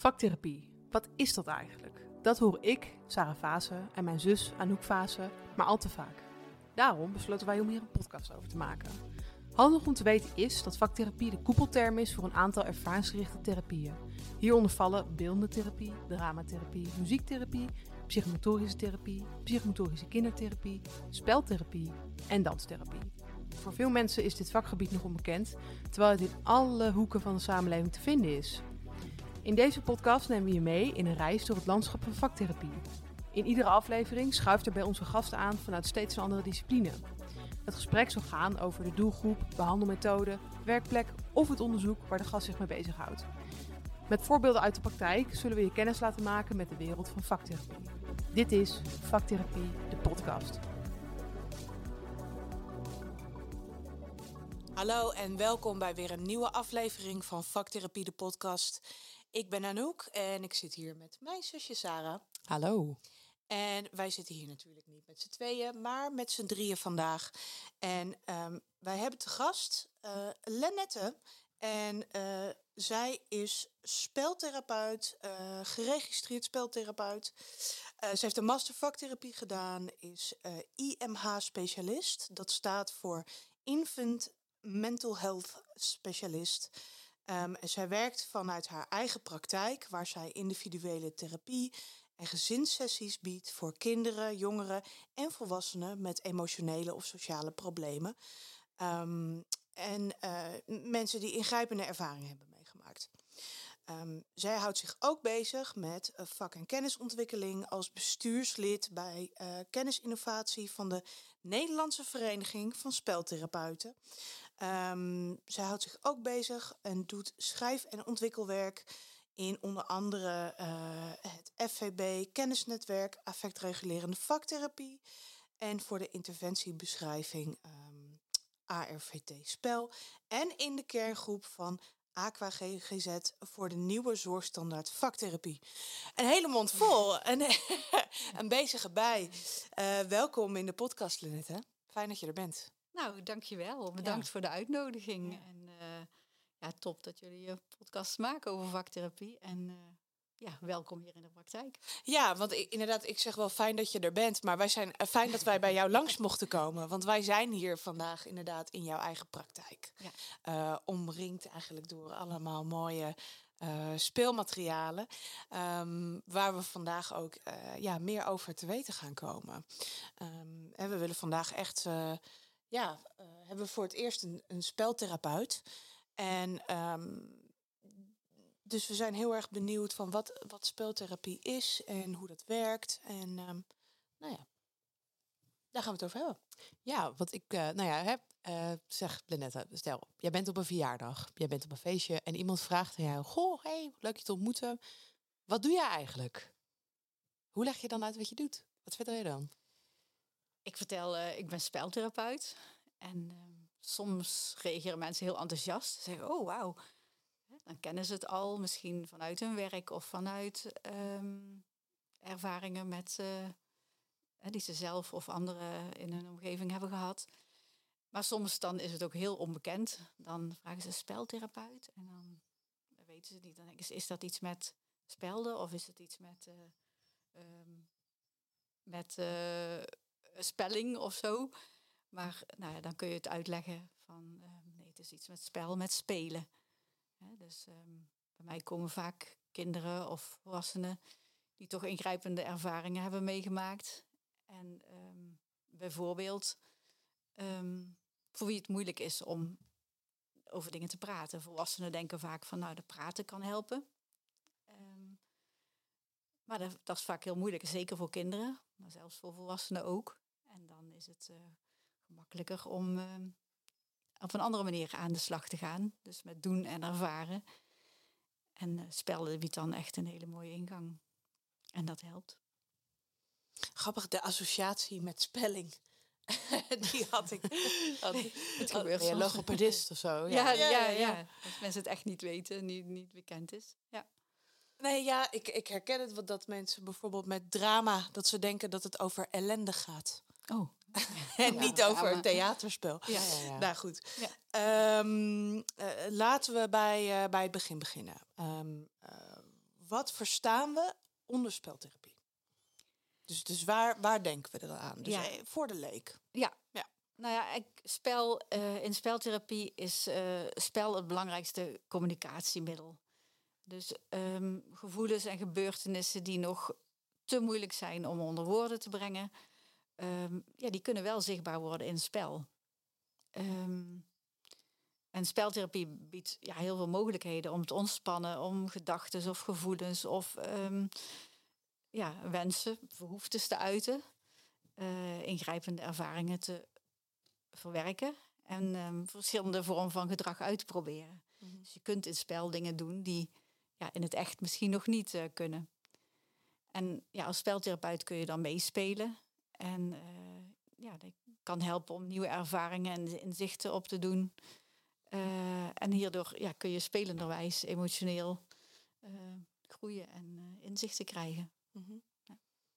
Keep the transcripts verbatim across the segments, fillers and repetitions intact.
Vaktherapie, wat is dat eigenlijk? Dat hoor ik, Sarah Vaassen, en mijn zus Anouk Vaassen, maar al te vaak. Daarom besloten wij om hier een podcast over te maken. Handig om te weten is dat vaktherapie de koepelterm is voor een aantal ervaringsgerichte therapieën. Hieronder vallen beeldende therapie, dramatherapie, muziektherapie, psychomotorische therapie, psychomotorische kindertherapie, speltherapie en danstherapie. Voor veel mensen is dit vakgebied nog onbekend, terwijl het in alle hoeken van de samenleving te vinden is. In deze podcast nemen we je mee in een reis door het landschap van vaktherapie. In iedere aflevering schuift er bij onze gasten aan vanuit steeds een andere discipline. Het gesprek zal gaan over de doelgroep, behandelmethode, werkplek of het onderzoek waar de gast zich mee bezighoudt. Met voorbeelden uit de praktijk zullen we je kennis laten maken met de wereld van vaktherapie. Dit is Vaktherapie, de podcast. Hallo en welkom bij weer een nieuwe aflevering van Vaktherapie, de podcast. Ik ben Anouk en ik zit hier met mijn zusje Sarah. Hallo. En wij zitten hier natuurlijk niet met z'n tweeën, maar met z'n drieën vandaag. En um, wij hebben te gast uh, Lennette. En uh, zij is speltherapeut, uh, geregistreerd speltherapeut. Uh, ze heeft een master vaktherapie gedaan, is uh, I M H-specialist. Dat staat voor Infant Mental Health Specialist. Um, en zij werkt vanuit haar eigen praktijk, waar zij individuele therapie en gezinssessies biedt voor kinderen, jongeren en volwassenen met emotionele of sociale problemen. Um, en uh, mensen die ingrijpende ervaringen hebben meegemaakt. Um, zij houdt zich ook bezig met uh, vak- en kennisontwikkeling als bestuurslid bij uh, kennisinnovatie van de Nederlandse Vereniging van Speltherapeuten. Um, zij houdt zich ook bezig en doet schrijf- en ontwikkelwerk in onder andere uh, het F V B kennisnetwerk affectregulerende vaktherapie en voor de interventiebeschrijving um, A R V T spel en in de kerngroep van Aqua G G Z voor de nieuwe zorgstandaard vaktherapie. Een hele mond vol en een bezige bij. Uh, welkom in de podcast, Lennette. Fijn dat je er bent. Nou, dankjewel. Bedankt ja. voor de uitnodiging. Ja. En uh, ja, top dat jullie een podcast maken over vaktherapie. En uh, ja, welkom hier in de praktijk. Ja, want ik, inderdaad, ik zeg wel fijn dat je er bent. Maar wij zijn uh, fijn dat wij bij jou langs mochten komen. Want wij zijn hier vandaag inderdaad in jouw eigen praktijk. Ja. Uh, omringd eigenlijk door allemaal mooie uh, speelmaterialen. Um, waar we vandaag ook uh, ja, meer over te weten gaan komen. Um, en we willen vandaag echt... Uh, Ja, uh, hebben we voor het eerst een, een speltherapeut. En um, dus we zijn heel erg benieuwd van wat, wat speltherapie is en hoe dat werkt. En um, nou ja, daar gaan we het over hebben. Ja, wat ik, uh, nou ja, heb, uh, zeg Lennette, stel, jij bent op een verjaardag, jij bent op een feestje en iemand vraagt aan jou, goh, hey, leuk je te ontmoeten. Wat doe jij eigenlijk? Hoe leg je dan uit wat je doet? Wat vertel je dan? Ik vertel, uh, ik ben speltherapeut. En uh, soms reageren mensen heel enthousiast. Ze zeggen, oh wauw. Dan kennen ze het al, misschien vanuit hun werk of vanuit um, ervaringen met, uh, die ze zelf of anderen in hun omgeving hebben gehad. Maar soms dan is het ook heel onbekend. Dan vragen ze speltherapeut en dan weten ze het niet. Dan denken ze, is dat iets met spelden of is het iets met... Uh, um, met uh, spelling of zo. Maar nou ja, dan kun je het uitleggen van... Uh, nee, het is iets met spel, met spelen. He, dus um, bij mij komen vaak kinderen of volwassenen... die toch ingrijpende ervaringen hebben meegemaakt. En um, bijvoorbeeld... Um, voor wie het moeilijk is om over dingen te praten. Volwassenen denken vaak van... nou, de praten kan helpen. Um, maar dat, dat is vaak heel moeilijk. Zeker voor kinderen, maar zelfs voor volwassenen ook. En dan is het uh, gemakkelijker om uh, op een andere manier aan de slag te gaan. Dus met doen en ervaren. En uh, spellen biedt dan echt een hele mooie ingang. En dat helpt. Grappig, de associatie met spelling. Die had ik. Had, het gebeurt soms. Logopedist of zo. Ja, ja, ja, ja, ja. Als mensen het echt niet weten, niet, niet bekend is. Ja. Nee, ja, ik, ik herken het wat dat mensen bijvoorbeeld met drama... dat ze denken dat het over ellende gaat. Oh. En ja, niet over drama. een theaterspel. Ja, ja, ja. Nou goed. Ja. Um, uh, laten we bij, uh, bij het begin beginnen. Um, uh, wat verstaan we onder speltherapie? Dus, dus waar, waar denken we dan aan? Dus Ja. eh, voor de leek. Ja. Ja. Nou ja, ik, spel, uh, in speltherapie is uh, spel het belangrijkste communicatiemiddel. Dus um, gevoelens en gebeurtenissen die nog te moeilijk zijn om onder woorden te brengen, um, ja, die kunnen wel zichtbaar worden in spel. Um, en speltherapie biedt ja, heel veel mogelijkheden om te ontspannen, om gedachten of gevoelens of um, ja, wensen, behoeftes te uiten, uh, ingrijpende ervaringen te verwerken en um, verschillende vormen van gedrag uit te proberen. Mm-hmm. Dus je kunt in spel dingen doen die ja, in het echt misschien nog niet uh, kunnen. En ja, als speltherapeut kun je dan meespelen. En uh, ja, dat kan helpen om nieuwe ervaringen en inzichten op te doen. Uh, en hierdoor ja, kun je spelenderwijs emotioneel uh, groeien en uh, inzichten krijgen. Mm-hmm. Ja.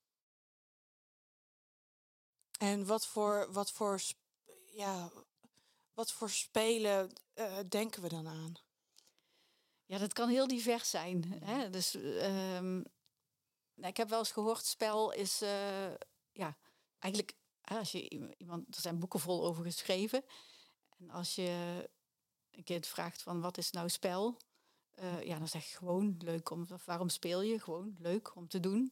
En wat voor, wat voor, ja, wat voor spelen uh, denken we dan aan? Ja, dat kan heel divers zijn. Hè? Dus um, ik heb wel eens gehoord, spel is uh, ja, eigenlijk, als je iemand, er zijn boeken vol over geschreven. En als je een kind vraagt van wat is nou spel? Uh, ja, dan zeg je gewoon leuk om, waarom speel je? Gewoon leuk om te doen.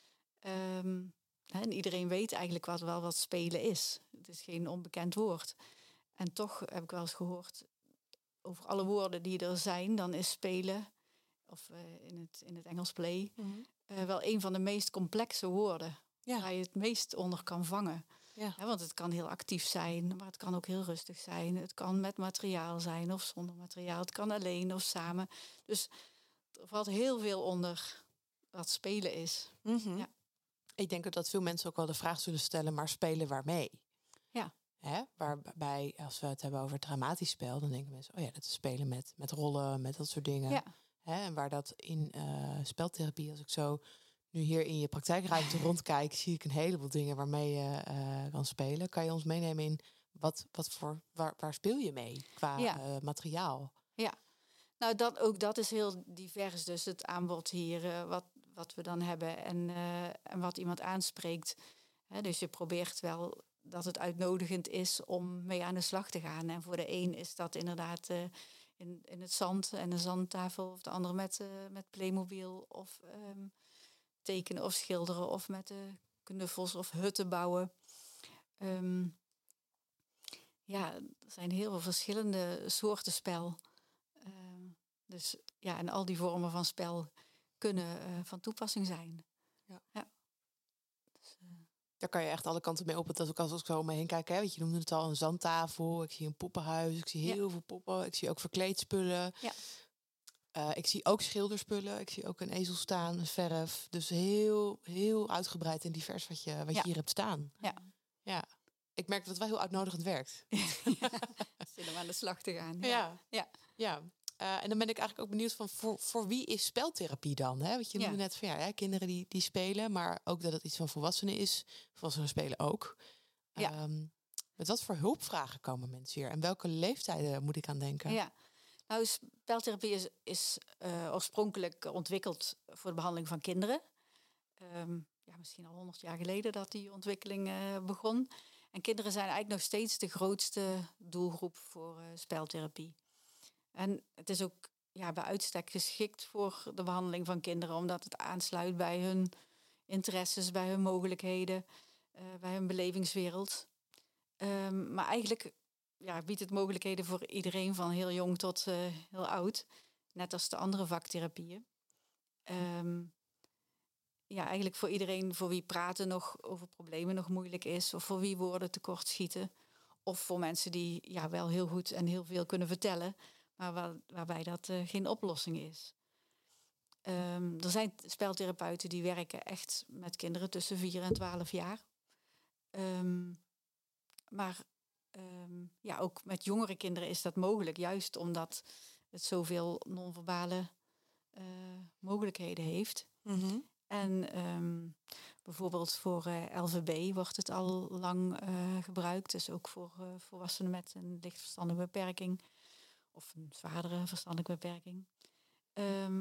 Um, en iedereen weet eigenlijk wat, wel wat spelen is. Het is geen onbekend woord. En toch heb ik wel eens gehoord, over alle woorden die er zijn, dan is spelen, of uh, in, het, in het Engels play, mm-hmm. uh, wel een van de meest complexe woorden. Ja. Waar je het meest onder kan vangen. Ja. He, want het kan heel actief zijn, maar het kan ook heel rustig zijn. Het kan met materiaal zijn of zonder materiaal. Het kan alleen of samen. Dus er valt heel veel onder wat spelen is. Mm-hmm. Ja. Ik denk dat veel mensen ook wel de vraag zullen stellen, maar spelen waarmee? Ja. Hè? Waarbij, als we het hebben over dramatisch spel, dan denken mensen, oh ja, dat is spelen met, met rollen, met dat soort dingen. Ja. Hè? En waar dat in uh, speltherapie, als ik zo nu hier in je praktijkruimte rondkijk, zie ik een heleboel dingen waarmee je uh, kan spelen. Kan je ons meenemen in wat, wat voor, waar, waar speel je mee qua ja. uh, materiaal? Ja, nou dat, ook dat is heel divers. Dus het aanbod hier, uh, wat, wat we dan hebben en, uh, en wat iemand aanspreekt. Hè, dus je probeert wel dat het uitnodigend is om mee aan de slag te gaan. En voor de een is dat inderdaad uh, in, in het zand en een zandtafel. Of de andere met, uh, met Playmobil of um, tekenen of schilderen. Of met uh, knuffels of hutten bouwen. Um, ja, er zijn heel veel verschillende soorten spel. Uh, dus ja, en al die vormen van spel kunnen uh, van toepassing zijn. Ja. Ja. Dus, uh, Daar kan je echt alle kanten mee op. Dat ook als ik zo om me heen kijk, hè, weet je noemde het al, een zandtafel. Ik zie een poppenhuis. Ik zie heel ja. veel poppen. Ik zie ook verkleedspullen. Ja. Uh, ik zie ook schilderspullen. Ik zie ook een ezel staan, een verf. Dus heel, heel uitgebreid en divers wat je, wat ja. je hier hebt staan. Ja. Ja. Ik merk dat het wel heel uitnodigend werkt. Zin om aan de slag te gaan. Ja. Ja. ja. ja. Uh, en dan ben ik eigenlijk ook benieuwd van voor, voor wie is speltherapie dan? Hè? Want je noemde ja. net van ja, hè, kinderen die, die spelen, maar ook dat het iets van volwassenen is. Volwassenen spelen ook. Ja. Um, met wat voor hulpvragen komen mensen hier? En welke leeftijden moet ik aan denken? Ja. Nou, speltherapie is, is uh, oorspronkelijk ontwikkeld voor de behandeling van kinderen. Um, ja, misschien al honderd jaar geleden dat die ontwikkeling uh, begon. En kinderen zijn eigenlijk nog steeds de grootste doelgroep voor uh, speltherapie. En het is ook ja, bij uitstek geschikt voor de behandeling van kinderen, omdat het aansluit bij hun interesses, bij hun mogelijkheden, uh, bij hun belevingswereld. Um, maar eigenlijk ja, biedt het mogelijkheden voor iedereen van heel jong tot uh, heel oud, net als de andere vaktherapieën. Um, ja, eigenlijk voor iedereen voor wie praten nog over problemen nog moeilijk is, of voor wie woorden tekortschieten, of voor mensen die ja, wel heel goed en heel veel kunnen vertellen, maar waar, waarbij dat uh, geen oplossing is. Um, er zijn speltherapeuten die werken echt met kinderen tussen vier en twaalf jaar. Um, maar um, ja, ook met jongere kinderen is dat mogelijk, juist omdat het zoveel non-verbale uh, mogelijkheden heeft. Mm-hmm. En um, bijvoorbeeld voor uh, L V B wordt het al lang uh, gebruikt. Dus ook voor uh, volwassenen met een licht verstandelijke beperking. Of een zwaardere verstandelijke beperking. Um, maar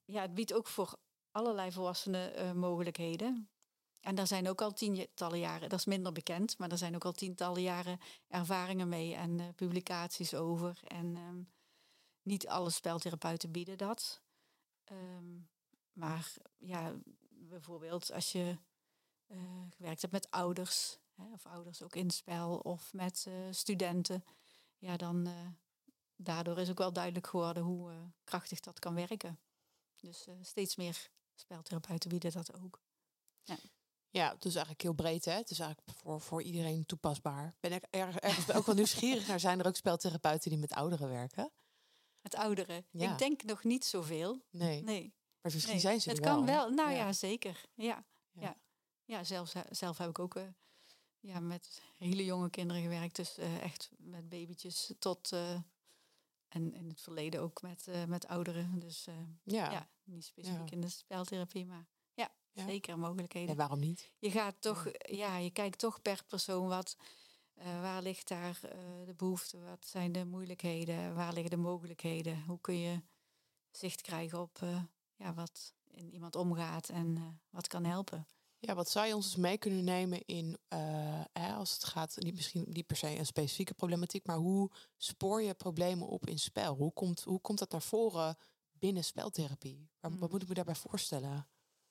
ja, het biedt ook voor allerlei volwassenen uh, mogelijkheden. En daar zijn ook al tientallen jaren, dat is minder bekend, maar er zijn ook al tientallen jaren ervaringen mee en uh, publicaties over. En um, niet alle speltherapeuten bieden dat. Um, maar ja, bijvoorbeeld als je uh, gewerkt hebt met ouders, hè, of ouders ook in spel, of met uh, studenten, ja, dan uh, daardoor is ook wel duidelijk geworden hoe uh, krachtig dat kan werken. Dus uh, steeds meer speltherapeuten bieden dat ook. Ja. Ja, dus eigenlijk heel breed, hè? Het is eigenlijk voor, voor iedereen toepasbaar. Ben ik er, ergens ook wel nieuwsgierig naar. Zijn er ook speltherapeuten die met ouderen werken? Met ouderen? Ja. Ik denk nog niet zoveel. Nee. nee. Maar misschien nee. zijn ze er het wel. Het kan wel. Nou ja, ja, zeker. Ja, ja. ja. ja zelfs, zelf heb ik ook uh, ja, met hele jonge kinderen gewerkt. Dus uh, echt met babytjes tot... Uh, en in het verleden ook met, uh, met ouderen. Dus uh, ja. ja, niet specifiek ja. in de speltherapie, maar... Ja. Zeker mogelijkheden. En waarom niet? Je gaat toch, ja, ja je kijkt toch per persoon wat, uh, waar ligt daar uh, de behoefte, wat zijn de moeilijkheden, waar liggen de mogelijkheden, hoe kun je zicht krijgen op uh, ja, wat in iemand omgaat en uh, wat kan helpen. Ja, wat zou je ons eens mee kunnen nemen in, uh, hè, als het gaat, niet misschien niet per se een specifieke problematiek, maar hoe spoor je problemen op in spel? Hoe komt, hoe komt dat naar voren binnen speltherapie? Wat, wat moet ik me daarbij voorstellen?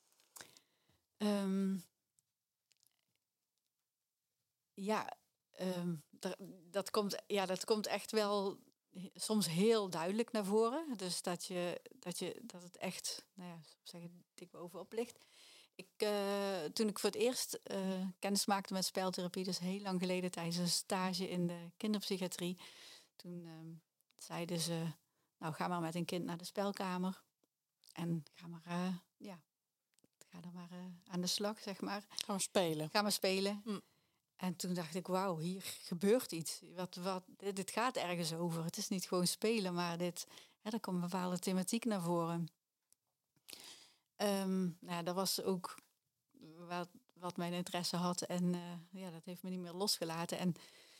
Um, ja, um, dat, dat, komt, ja, dat komt echt wel soms heel duidelijk naar voren. Dus dat, je, dat, je, dat het echt, nou ja, zeggen, dik bovenop ligt. Ik, uh, toen ik voor het eerst uh, kennis maakte met speltherapie, dus heel lang geleden tijdens een stage in de kinderpsychiatrie, toen um, zeiden ze, nou ga maar met een kind naar de spelkamer en ga maar, uh, ja, ga dan maar uh, aan de slag, zeg maar. Ga maar spelen. Ga maar spelen. Mm. En toen dacht ik, wauw, hier gebeurt iets. Wat, wat, dit, dit gaat ergens over. Het is niet gewoon spelen, maar dit, hè, er komt een bepaalde thematiek naar voren. Um, nou, dat was ook wat, wat mijn interesse had. En uh, ja, dat heeft me niet meer losgelaten. En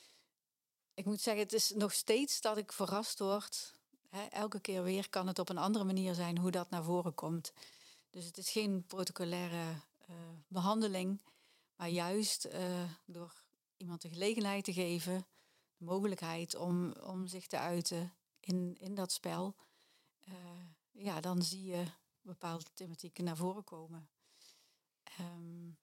ik moet zeggen, het is nog steeds dat ik verrast word. Hè, elke keer weer kan het op een andere manier zijn hoe dat naar voren komt. Dus het is geen protocolaire uh, behandeling, maar juist uh, door iemand de gelegenheid te geven, de mogelijkheid om, om zich te uiten in, in dat spel, uh, ja, dan zie je bepaalde thematieken naar voren komen. Um,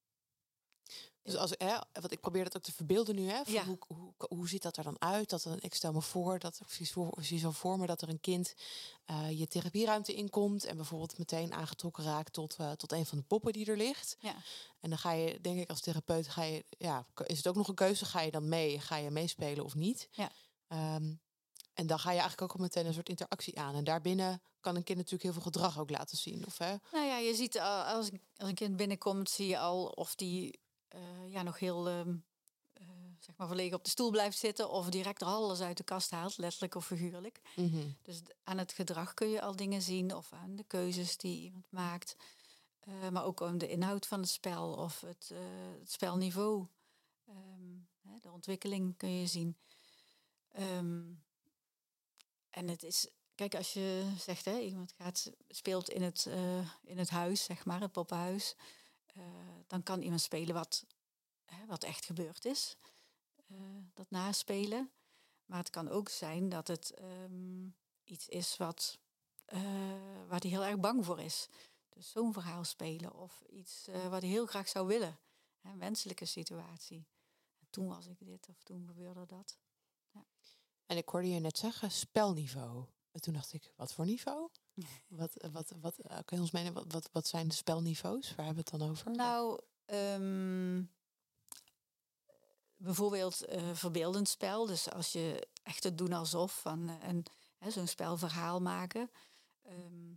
dus als, hè, wat ik probeer dat ook te verbeelden nu, hè, ja. hoe, hoe, hoe ziet dat er dan uit? Dat er, ik stel me voor, dat ik zie zo, zie zo voor me dat er een kind uh, je therapieruimte inkomt en bijvoorbeeld meteen aangetrokken raakt tot, uh, tot een van de poppen die er ligt. Ja. En dan ga je, denk ik, als therapeut, ga je, ja, is het ook nog een keuze? Ga je dan mee? Ga je meespelen of niet? Ja. Um, en dan ga je eigenlijk ook al meteen een soort interactie aan. En daarbinnen kan een kind natuurlijk heel veel gedrag ook laten zien. Of, hè? Nou ja, je ziet al, als, als een kind binnenkomt, zie je al of die uh, ja, nog heel um, uh, zeg maar verlegen op de stoel blijft zitten, of direct er alles uit de kast haalt, letterlijk of figuurlijk. Mm-hmm. Dus aan het gedrag kun je al dingen zien, of aan de keuzes die iemand maakt. Uh, maar ook aan de inhoud van het spel of het, uh, het spelniveau. Um, hè, de ontwikkeling kun je zien. Um, en het is, kijk, als je zegt, hè, iemand gaat, speelt in het, uh, in het huis, zeg maar, het poppenhuis, uh, dan kan iemand spelen wat, hè, wat echt gebeurd is. Uh, dat naspelen. Maar het kan ook zijn dat het um, iets is wat, uh, waar hij heel erg bang voor is. Dus zo'n verhaal spelen of iets uh, wat hij heel graag zou willen. Hè, een wenselijke situatie. En toen was ik dit of toen gebeurde dat. Ja. En ik hoorde je net zeggen, spelniveau. En toen dacht ik, wat voor niveau? wat, wat, wat, uh, kun je ons meenemen, wat, wat, wat zijn de spelniveaus? Waar hebben we het dan over? Nou, um, bijvoorbeeld uh, verbeeldend spel. Dus als je echt het doen alsof van uh, en hè, zo'n spelverhaal maken. Um,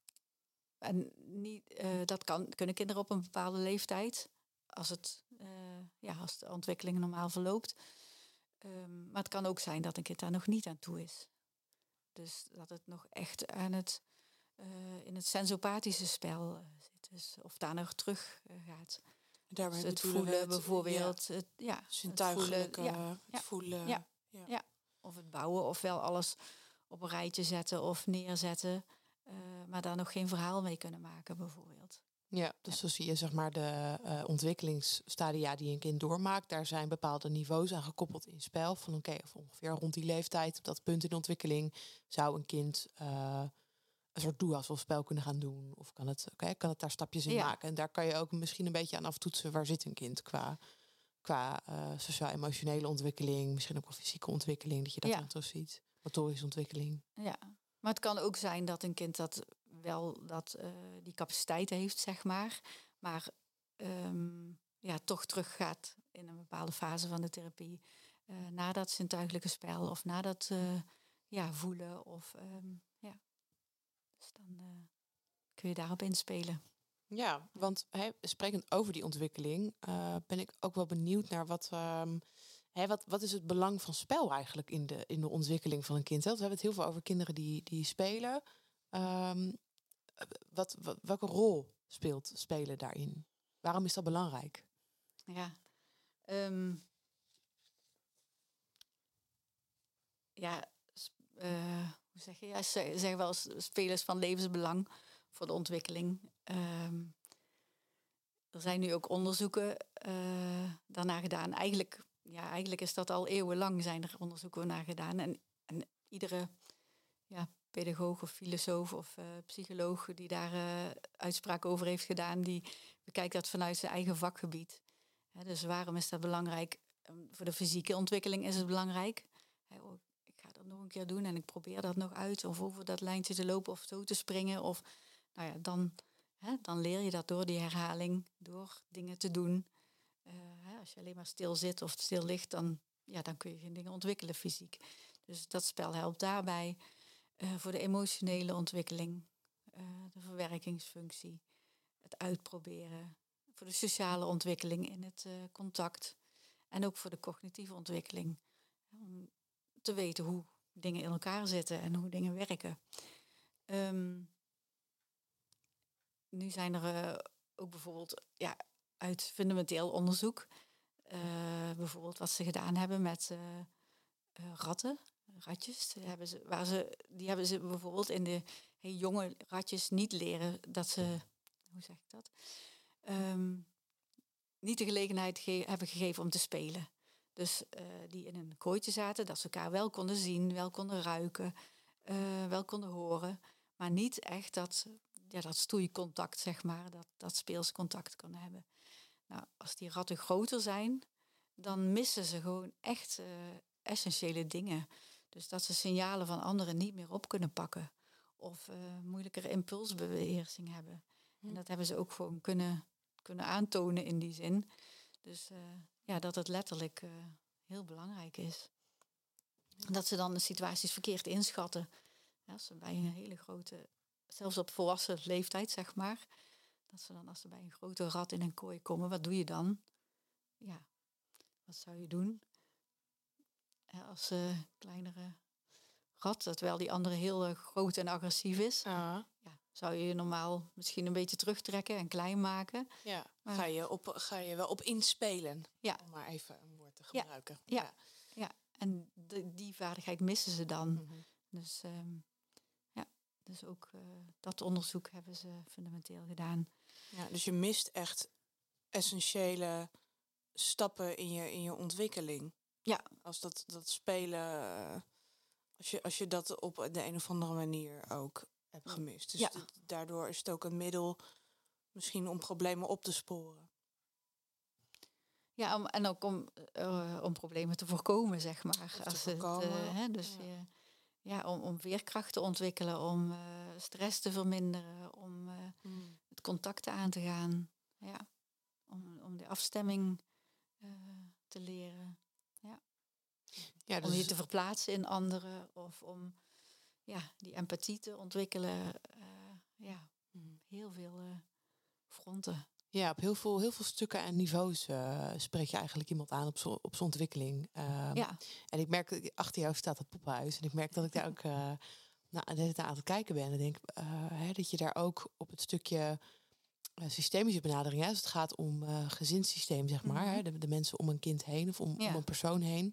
en niet, uh, dat kan, kunnen kinderen op een bepaalde leeftijd, als het, uh, ja, als de ontwikkeling normaal verloopt. Um, maar het kan ook zijn dat een kind daar nog niet aan toe is. Dus dat het nog echt aan het, uh, in het sensopathische spel uh, zit. Dus of daar nog terug uh, gaat. Daarbij dus het voelen het, bijvoorbeeld. Ja. Het, ja, zintuigelijke, het voelen. Ja, het voelen. Ja, ja. ja. Of het bouwen, ofwel alles op een rijtje zetten of neerzetten. Uh, maar daar nog geen verhaal mee kunnen maken, bijvoorbeeld. Ja, dus ja. Zo zie je zeg maar de uh, ontwikkelingsstadia die een kind doormaakt. Daar zijn bepaalde niveaus aan gekoppeld in spel. Van oké, okay, ongeveer rond die leeftijd, op dat punt in de ontwikkeling, zou een kind uh, een soort doe-alsof-spel kunnen gaan doen. Of kan het, okay, kan het daar stapjes in ja. maken. En daar kan je ook misschien een beetje aan aftoetsen. Waar zit een kind qua, qua uh, sociaal-emotionele ontwikkeling. Misschien ook wel fysieke ontwikkeling. Dat je dat ja. dan zo ziet. Motorische ontwikkeling. Ja, maar het kan ook zijn dat een kind dat wel dat, uh, die capaciteit heeft, zeg maar. Maar um, ja, toch teruggaat in een bepaalde fase van de therapie. Uh, na dat zintuigelijke spel of na dat uh, ja, voelen. Of, um, ja. Dus dan uh, kun je daarop inspelen. Ja, want he, sprekend over die ontwikkeling uh, ben ik ook wel benieuwd naar wat... Um, He, wat, wat is het belang van spel eigenlijk in de, in de ontwikkeling van een kind? We hebben het heel veel over kinderen die, die spelen. Um, wat, wat, welke rol speelt spelen daarin? Waarom is dat belangrijk? Ja, um, ja uh, hoe zeg je? Ja, ze zeggen wel eens spelers van levensbelang voor de ontwikkeling. Um, er zijn nu ook onderzoeken uh, daarna gedaan. Eigenlijk... Ja, eigenlijk is dat al eeuwenlang zijn er onderzoeken naar gedaan. En, en iedere ja, pedagoog of filosoof of uh, psycholoog die daar uh, uitspraak over heeft gedaan, die bekijkt dat vanuit zijn eigen vakgebied. He, dus waarom is dat belangrijk? Um, voor de fysieke ontwikkeling is het belangrijk. He, oh, ik ga dat nog een keer doen en ik probeer dat nog uit. Of over dat lijntje te lopen of zo te springen. Of, nou ja, dan, he, dan leer je dat door die herhaling, door dingen te doen. Uh, hè, als je alleen maar stil zit of stil ligt, dan, ja, dan kun je geen dingen ontwikkelen fysiek. Dus dat spel helpt daarbij. Uh, voor de emotionele ontwikkeling, uh, de verwerkingsfunctie, het uitproberen. Voor de sociale ontwikkeling in het uh, contact. En ook voor de cognitieve ontwikkeling. Om te weten hoe dingen in elkaar zitten en hoe dingen werken. Um, nu zijn er uh, ook bijvoorbeeld... ja, uit fundamenteel onderzoek. Uh, bijvoorbeeld wat ze gedaan hebben met uh, uh, ratten, ratjes. Die hebben, ze, waar ze, die hebben ze bijvoorbeeld in de hey, jonge ratjes niet leren dat ze, hoe zeg ik dat? Um, niet de gelegenheid ge- hebben gegeven om te spelen. Dus uh, die in een kooitje zaten, dat ze elkaar wel konden zien, wel konden ruiken, uh, wel konden horen. Maar niet echt dat, ja, dat stoeicontact, zeg maar, dat, dat speels contact kan hebben. Nou, als die ratten groter zijn, dan missen ze gewoon echt uh, essentiële dingen. Dus dat ze signalen van anderen niet meer op kunnen pakken. Of uh, moeilijkere impulsbeheersing hebben. Hm. En dat hebben ze ook gewoon kunnen, kunnen aantonen in die zin. Dus uh, ja, dat het letterlijk uh, heel belangrijk is. En dat ze dan de situaties verkeerd inschatten. Ja, als ze bij een hele grote, zelfs op volwassen leeftijd, zeg maar... Dat ze dan, als ze bij een grote rat in een kooi komen, wat doe je dan? Ja, wat zou je doen? Ja, als een uh, kleinere rat, terwijl die andere heel uh, groot en agressief is. Uh-huh. Ja, zou je je normaal misschien een beetje terugtrekken en klein maken. Ja, maar, ga, je op, ga je wel op inspelen, ja. om maar even een woord te gebruiken. Ja, ja. ja. ja. En de, die vaardigheid missen ze dan. Mm-hmm. Dus um, ja, dus ook uh, dat onderzoek hebben ze fundamenteel gedaan. Ja, dus je mist echt essentiële stappen in je, in je ontwikkeling. Ja. Als dat, dat spelen, als je, als je dat op de een of andere manier ook hebt gemist. Dus ja. d- daardoor is het ook een middel misschien om problemen op te sporen. Ja, om, en ook om, uh, om problemen te voorkomen, zeg maar. Of als te voorkomen. Het, uh, hè, dus ja. Je, ja, om, om veerkracht te ontwikkelen, om uh, stress te verminderen, om uh, mm. het contacten aan te gaan. Ja. Om, om de afstemming uh, te leren. Ja. Ja, dus om je te verplaatsen in anderen of om ja, die empathie te ontwikkelen. Uh, ja, mm. heel veel uh, fronten. Ja, op heel veel, heel veel stukken en niveaus uh, spreek je eigenlijk iemand aan op zijn op zijn ontwikkeling. Um, ja. En ik merk, achter jou staat het poppenhuis. En ik merk dat ik daar ook uh, nou, aan het kijken ben. En ik denk uh, hè, dat je daar ook op het stukje uh, systemische benadering... Hè, als het gaat om uh, gezinssysteem, zeg maar. Mm-hmm. Hè, de, de mensen om een kind heen of om, ja. om een persoon heen.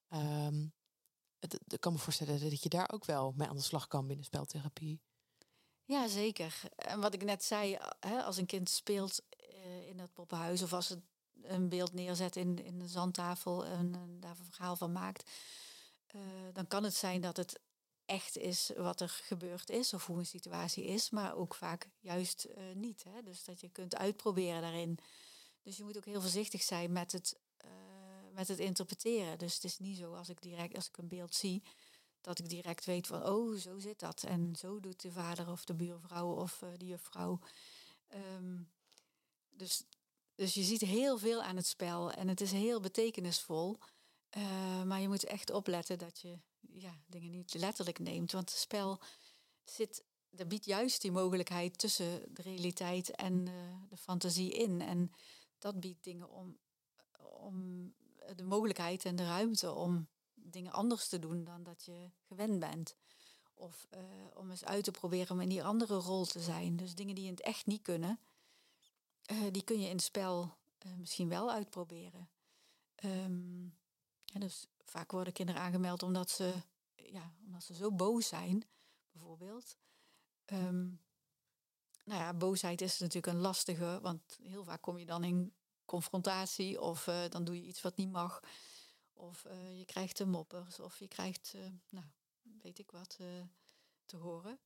Um, het, het, ik kan me voorstellen dat je daar ook wel mee aan de slag kan binnen speltherapie. Ja, zeker. En wat ik net zei, hè, als een kind speelt uh, in dat poppenhuis of als het een beeld neerzet in, in een zandtafel en, en daar een verhaal van maakt, uh, dan kan het zijn dat het echt is wat er gebeurd is of hoe een situatie is, maar ook vaak juist uh, niet. Hè? Dus dat je kunt uitproberen daarin. Dus je moet ook heel voorzichtig zijn met het, uh, met het interpreteren. Dus het is niet zo als ik direct, als ik een beeld zie, dat ik direct weet van, oh, zo zit dat. En zo doet de vader of de buurvrouw of uh, de juffrouw. Um, dus, dus je ziet heel veel aan het spel en het is heel betekenisvol. Uh, maar je moet echt opletten dat je ja, dingen niet letterlijk neemt. Want het spel zit, dat biedt juist die mogelijkheid tussen de realiteit en uh, de fantasie in. En dat biedt dingen om, om de mogelijkheid en de ruimte om dingen anders te doen dan dat je gewend bent. Of uh, om eens uit te proberen om in die andere rol te zijn. Dus dingen die je in het echt niet kunnen, uh, die kun je in het spel uh, misschien wel uitproberen. Um, ja, dus vaak worden kinderen aangemeld omdat ze, ja, omdat ze zo boos zijn, bijvoorbeeld. Um, nou ja, boosheid is natuurlijk een lastige, want heel vaak kom je dan in confrontatie of uh, dan doe je iets wat niet mag. Of uh, je krijgt de moppers of je krijgt, uh, nou, weet ik wat, uh, te horen.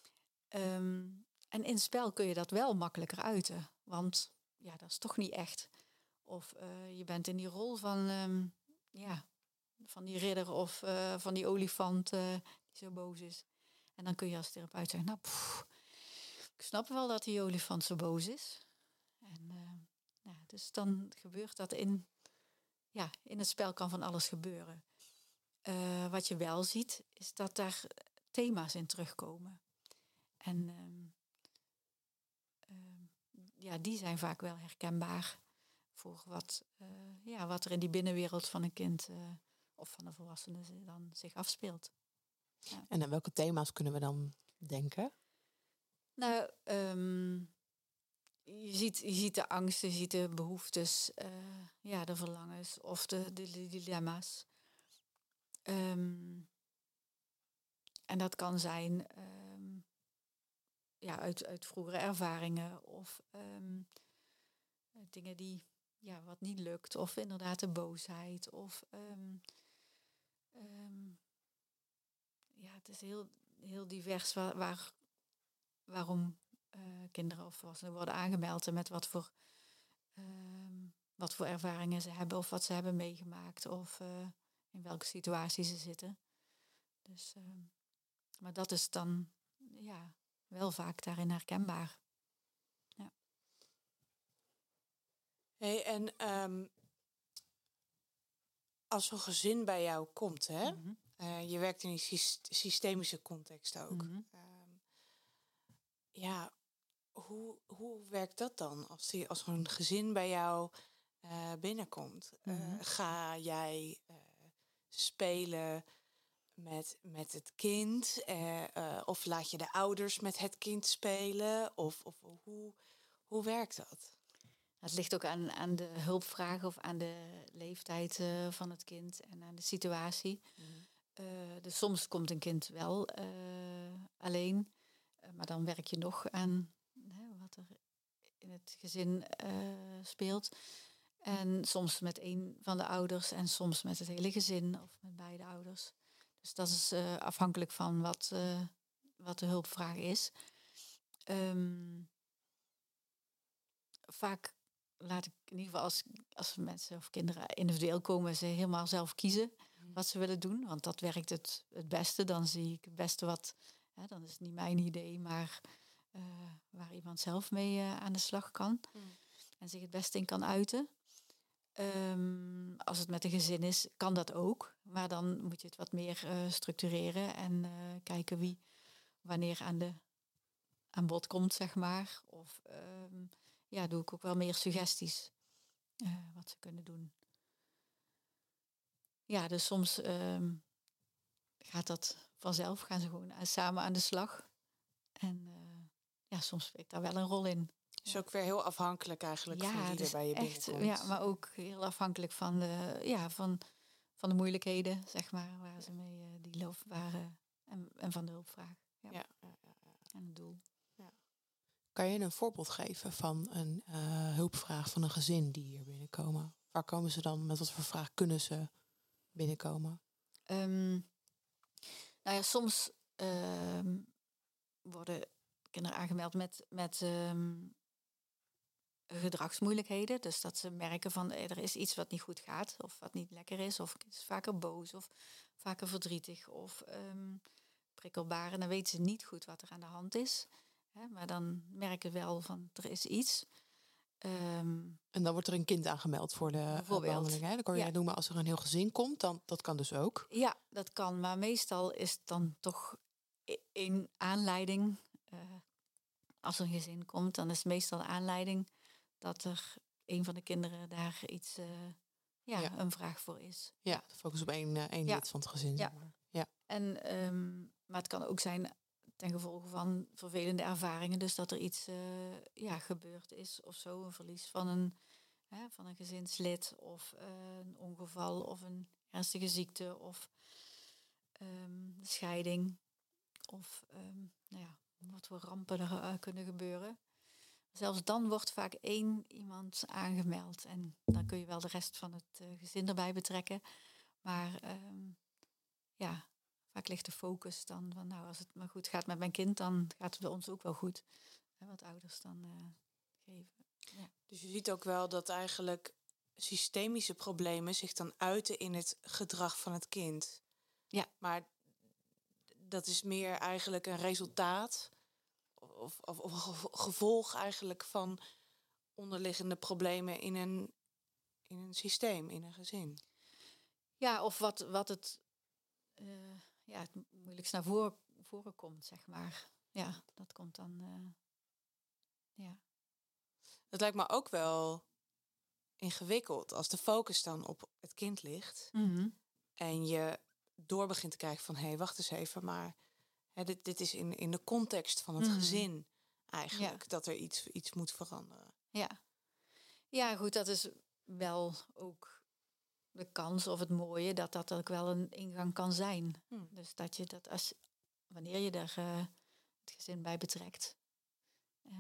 Um, en in spel kun je dat wel makkelijker uiten, want ja, dat is toch niet echt. Of uh, je bent in die rol van, um, ja, van die ridder of uh, van die olifant uh, die zo boos is. En dan kun je als therapeut zeggen, nou, pff, ik snap wel dat die olifant zo boos is. En uh, ja, dus dan gebeurt dat in, ja, in het spel kan van alles gebeuren. Uh, wat je wel ziet, is dat daar thema's in terugkomen. En um, um, ja, die zijn vaak wel herkenbaar voor wat, uh, ja, wat er in die binnenwereld van een kind uh, of van een volwassene dan zich afspeelt. Ja. En aan welke thema's kunnen we dan denken? Nou, um, je, ziet, je ziet de angsten, je ziet de behoeftes, uh, ja, de verlangens of de, de, de dilemma's. Um, en dat kan zijn um, ja, uit, uit vroegere ervaringen of um, dingen die, ja, wat niet lukt. Of inderdaad de boosheid. Of um, um, ja, het is heel, heel divers waar, waar, waarom uh, kinderen of volwassenen worden aangemeld en met wat voor, um, wat voor ervaringen ze hebben of wat ze hebben meegemaakt of uh, in welke situatie ze zitten. Dus, uh, maar dat is dan ja, wel vaak daarin herkenbaar. Ja. Hey, en um, als een gezin bij jou komt, hè? Mm-hmm. Uh, je werkt in een syst- systemische context ook. Mm-hmm. Um, ja, hoe, hoe werkt dat dan als, die, als een gezin bij jou uh, binnenkomt? Mm-hmm. Uh, ga jij uh, spelen met, met het kind? Uh, uh, of laat je de ouders met het kind spelen? Of, of hoe, hoe werkt dat? Het ligt ook aan, aan de hulpvraag of aan de leeftijd uh, van het kind en aan de situatie. Mm-hmm. Uh, dus soms komt een kind wel uh, alleen, uh, maar dan werk je nog aan hè, wat er in het gezin uh, speelt. En soms met een van de ouders en soms met het hele gezin of met beide ouders. Dus dat is uh, afhankelijk van wat, uh, wat de hulpvraag is. Um, vaak laat ik in ieder geval als, als mensen of kinderen individueel komen, ze helemaal zelf kiezen wat ze willen doen. Want dat werkt het, het beste. Dan zie ik het beste wat, hè, dan is het niet mijn idee, maar uh, waar iemand zelf mee uh, aan de slag kan. Mm. En zich het beste in kan uiten. Um, als het met een gezin is, kan dat ook. Maar dan moet je het wat meer uh, structureren en uh, kijken wie wanneer aan, de, aan bod komt, zeg maar. Of um, ja, doe ik ook wel meer suggesties uh, wat ze kunnen doen. Ja, dus soms um, gaat dat vanzelf, gaan ze gewoon samen aan de slag. En uh, ja, soms speelt daar wel een rol in. Het is ook weer heel afhankelijk eigenlijk ja, van wie er bij je echt, binnenkomt. Ja, maar ook heel afhankelijk van de, ja, van, van de moeilijkheden, zeg maar, waar ze mee uh, dealen of waren. En, en van de hulpvraag. Ja. Ja, ja, ja, ja. En het doel. Kan je een voorbeeld geven van een uh, hulpvraag van een gezin die hier binnenkomen? Waar komen ze dan? Met wat voor vraag kunnen ze binnenkomen? Um, nou ja, soms um, worden kinderen aangemeld met, met um, gedragsmoeilijkheden. Dus dat ze merken van eh, er is iets wat niet goed gaat. Of wat niet lekker is. Of het is vaker boos. Of vaker verdrietig. Of um, prikkelbaar. En dan weten ze niet goed wat er aan de hand is. Hè, maar dan merken we wel van er is iets. Um, en dan wordt er een kind aangemeld voor de behandeling. Hè? Dan kan je ja. noemen als er een heel gezin komt. Dan, dat kan dus ook. Ja, dat kan. Maar meestal is het dan toch een aanleiding. Uh, als er een gezin komt, dan is het meestal de aanleiding dat er een van de kinderen daar iets, uh, ja, ja, een vraag voor is. Ja, de focus op één, uh, één ja. lid van het gezin. Ja. Zeg maar. Ja. En, um, maar het kan ook zijn ten gevolge van vervelende ervaringen. Dus dat er iets uh, ja, gebeurd is of zo. Een verlies van een, hè, van een gezinslid. Of uh, een ongeval of een ernstige ziekte. Of um, scheiding. Of um, nou ja, wat voor rampen er uh, kunnen gebeuren. Zelfs dan wordt vaak één iemand aangemeld. En dan kun je wel de rest van het uh, gezin erbij betrekken. Maar um, ja, vaak ligt de focus dan van, nou, als het maar goed gaat met mijn kind, dan gaat het bij ons ook wel goed. En wat ouders dan uh, geven. Ja. Dus je ziet ook wel dat eigenlijk systemische problemen zich dan uiten in het gedrag van het kind. Ja. Maar dat is meer eigenlijk een resultaat of, of, of een gevolg eigenlijk van onderliggende problemen in een, in een systeem, in een gezin. Ja, of wat, wat het, uh, ja, het moeilijkst naar voren, voren komt, zeg maar. Ja, dat komt dan, uh, ja. Het lijkt me ook wel ingewikkeld als de focus dan op het kind ligt. Mm-hmm. En je door begint te kijken van, hé, hey, wacht eens even, maar hè, dit, dit is in, in de context van het mm-hmm. gezin eigenlijk, ja. dat er iets, iets moet veranderen. Ja. Ja, goed, dat is wel ook de kans of het mooie dat dat ook wel een ingang kan zijn. Hmm. Dus dat je dat als, wanneer je daar uh, het gezin bij betrekt. Uh,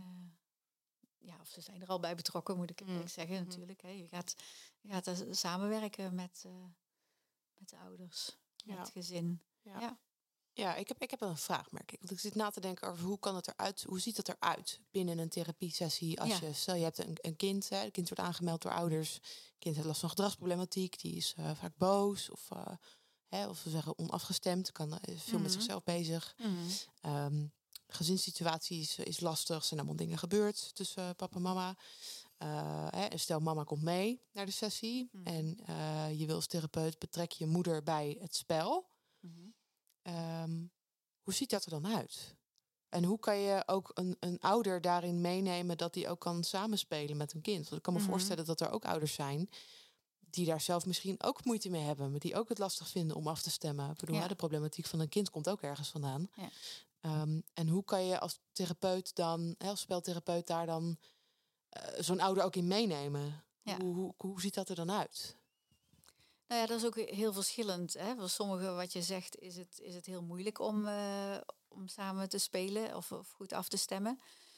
ja, of ze zijn er al bij betrokken, moet ik hmm. zeggen hmm. natuurlijk. Hè. Je gaat, je gaat er samenwerken met, uh, met de ouders, met ja. het gezin. Ja. Ja. Ja, ik heb, ik heb een vraag, merk ik. Want ik zit na te denken over hoe kan het eruit, hoe ziet het eruit binnen een therapiesessie als ja. je, stel je hebt een, een kind, hè, het kind wordt aangemeld door ouders, het kind heeft last van gedragsproblematiek, die is uh, vaak boos of, uh, hè, of we zeggen onafgestemd, kan uh, veel mm-hmm. met zichzelf bezig. Mm-hmm. Um, gezinssituatie is, is lastig, er zijn allemaal dingen gebeurd tussen uh, papa en mama. Uh, hè, stel mama komt mee naar de sessie mm-hmm. en uh, je wil als therapeut betrek je moeder bij het spel. Mm-hmm. Um, hoe ziet dat er dan uit? En hoe kan je ook een, een ouder daarin meenemen dat die ook kan samenspelen met een kind? Want ik kan me mm-hmm. voorstellen dat er ook ouders zijn die daar zelf misschien ook moeite mee hebben, maar die ook het lastig vinden om af te stemmen. Ik bedoel, ja. hè, de problematiek van een kind komt ook ergens vandaan. Ja. Um, en hoe kan je als therapeut dan, als speltherapeut daar dan uh, zo'n ouder ook in meenemen? Ja. Hoe, hoe, hoe ziet dat er dan uit? Nou ja, dat is ook heel verschillend. Hè? Voor sommigen, wat je zegt, is het, is het heel moeilijk om, uh, om samen te spelen of, of goed af te stemmen.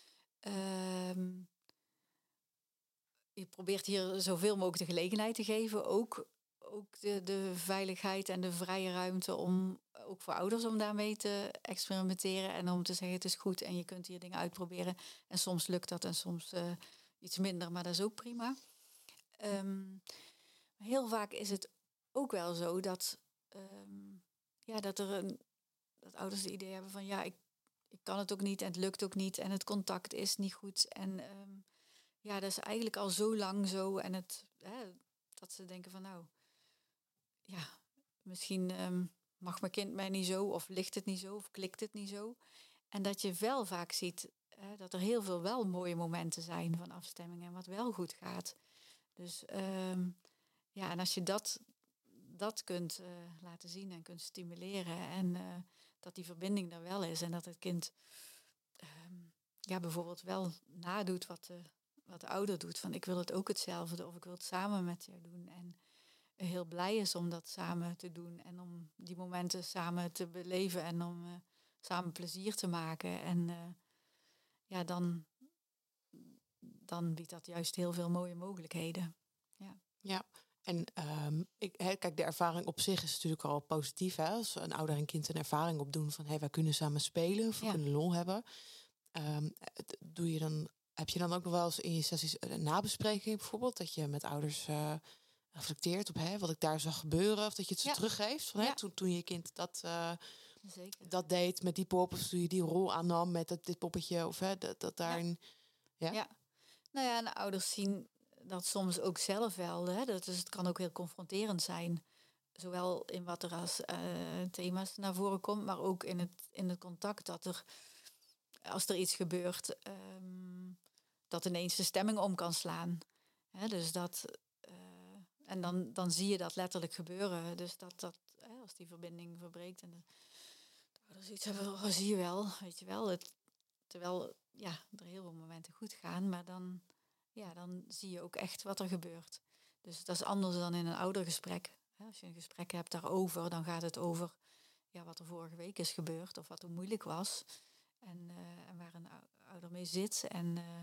Um, je probeert hier zoveel mogelijk de gelegenheid te geven. Ook, ook de, de veiligheid en de vrije ruimte om, ook voor ouders, om daarmee te experimenteren. En om te zeggen, het is goed en je kunt hier dingen uitproberen. En soms lukt dat en soms uh, iets minder, maar dat is ook prima. Um, heel vaak is het ook wel zo dat, um, ja, dat er een, dat ouders het idee hebben van ja, ik, ik kan het ook niet en het lukt ook niet en het contact is niet goed. En um, ja, dat is eigenlijk al zo lang zo. En het, hè, dat ze denken van nou, ja, misschien um, mag mijn kind mij niet zo, of ligt het niet zo, of klikt het niet zo. En dat je wel vaak ziet hè, dat er heel veel wel mooie momenten zijn van afstemming en wat wel goed gaat. Dus um, ja, en als je dat, dat kunt uh, laten zien en kunt stimuleren en uh, dat die verbinding er wel is en dat het kind um, ja, bijvoorbeeld wel nadoet wat de, wat de ouder doet, van ik wil het ook hetzelfde of ik wil het samen met jou doen en heel blij is om dat samen te doen en om die momenten samen te beleven en om uh, samen plezier te maken en uh, ja, dan, dan biedt dat juist heel veel mooie mogelijkheden. Ja, en um, ik, he, kijk, de ervaring op zich is natuurlijk al positief. Hè? Als een ouder en kind een ervaring opdoen van hey, wij kunnen samen spelen of we Ja. kunnen lol hebben. Um, doe je dan, heb je dan ook nog wel eens in je sessies een nabespreking bijvoorbeeld? Dat je met ouders uh, reflecteert op hè, wat ik daar zag gebeuren. Of dat je het ze Ja. teruggeeft. Van, Ja. hè, toen, toen je kind dat, uh, Zeker. dat deed met die pop. Of toen je die rol aannam met dat, dit poppetje. Of hè, dat, dat daarin... Ja. Ja. ja. Nou ja, en de ouders zien dat soms ook zelf wel. Hè? Dat, dus het kan ook heel confronterend zijn. Zowel in wat er als uh, thema's naar voren komt, maar ook in het, in het contact dat er, als er iets gebeurt, um, dat ineens de stemming om kan slaan. Hè? Dus dat, uh, en dan, dan zie je dat letterlijk gebeuren. Dus dat, dat hè, als die verbinding verbreekt en de, de ouders iets hebben, oh, zie je wel, weet je wel. Het, terwijl ja, er heel veel momenten goed gaan, maar dan, ja, dan zie je ook echt wat er gebeurt. Dus dat is anders dan in een oudergesprek. Als je een gesprek hebt daarover, dan gaat het over ja, wat er vorige week is gebeurd of wat er moeilijk was. En, uh, en waar een ouder mee zit. En uh,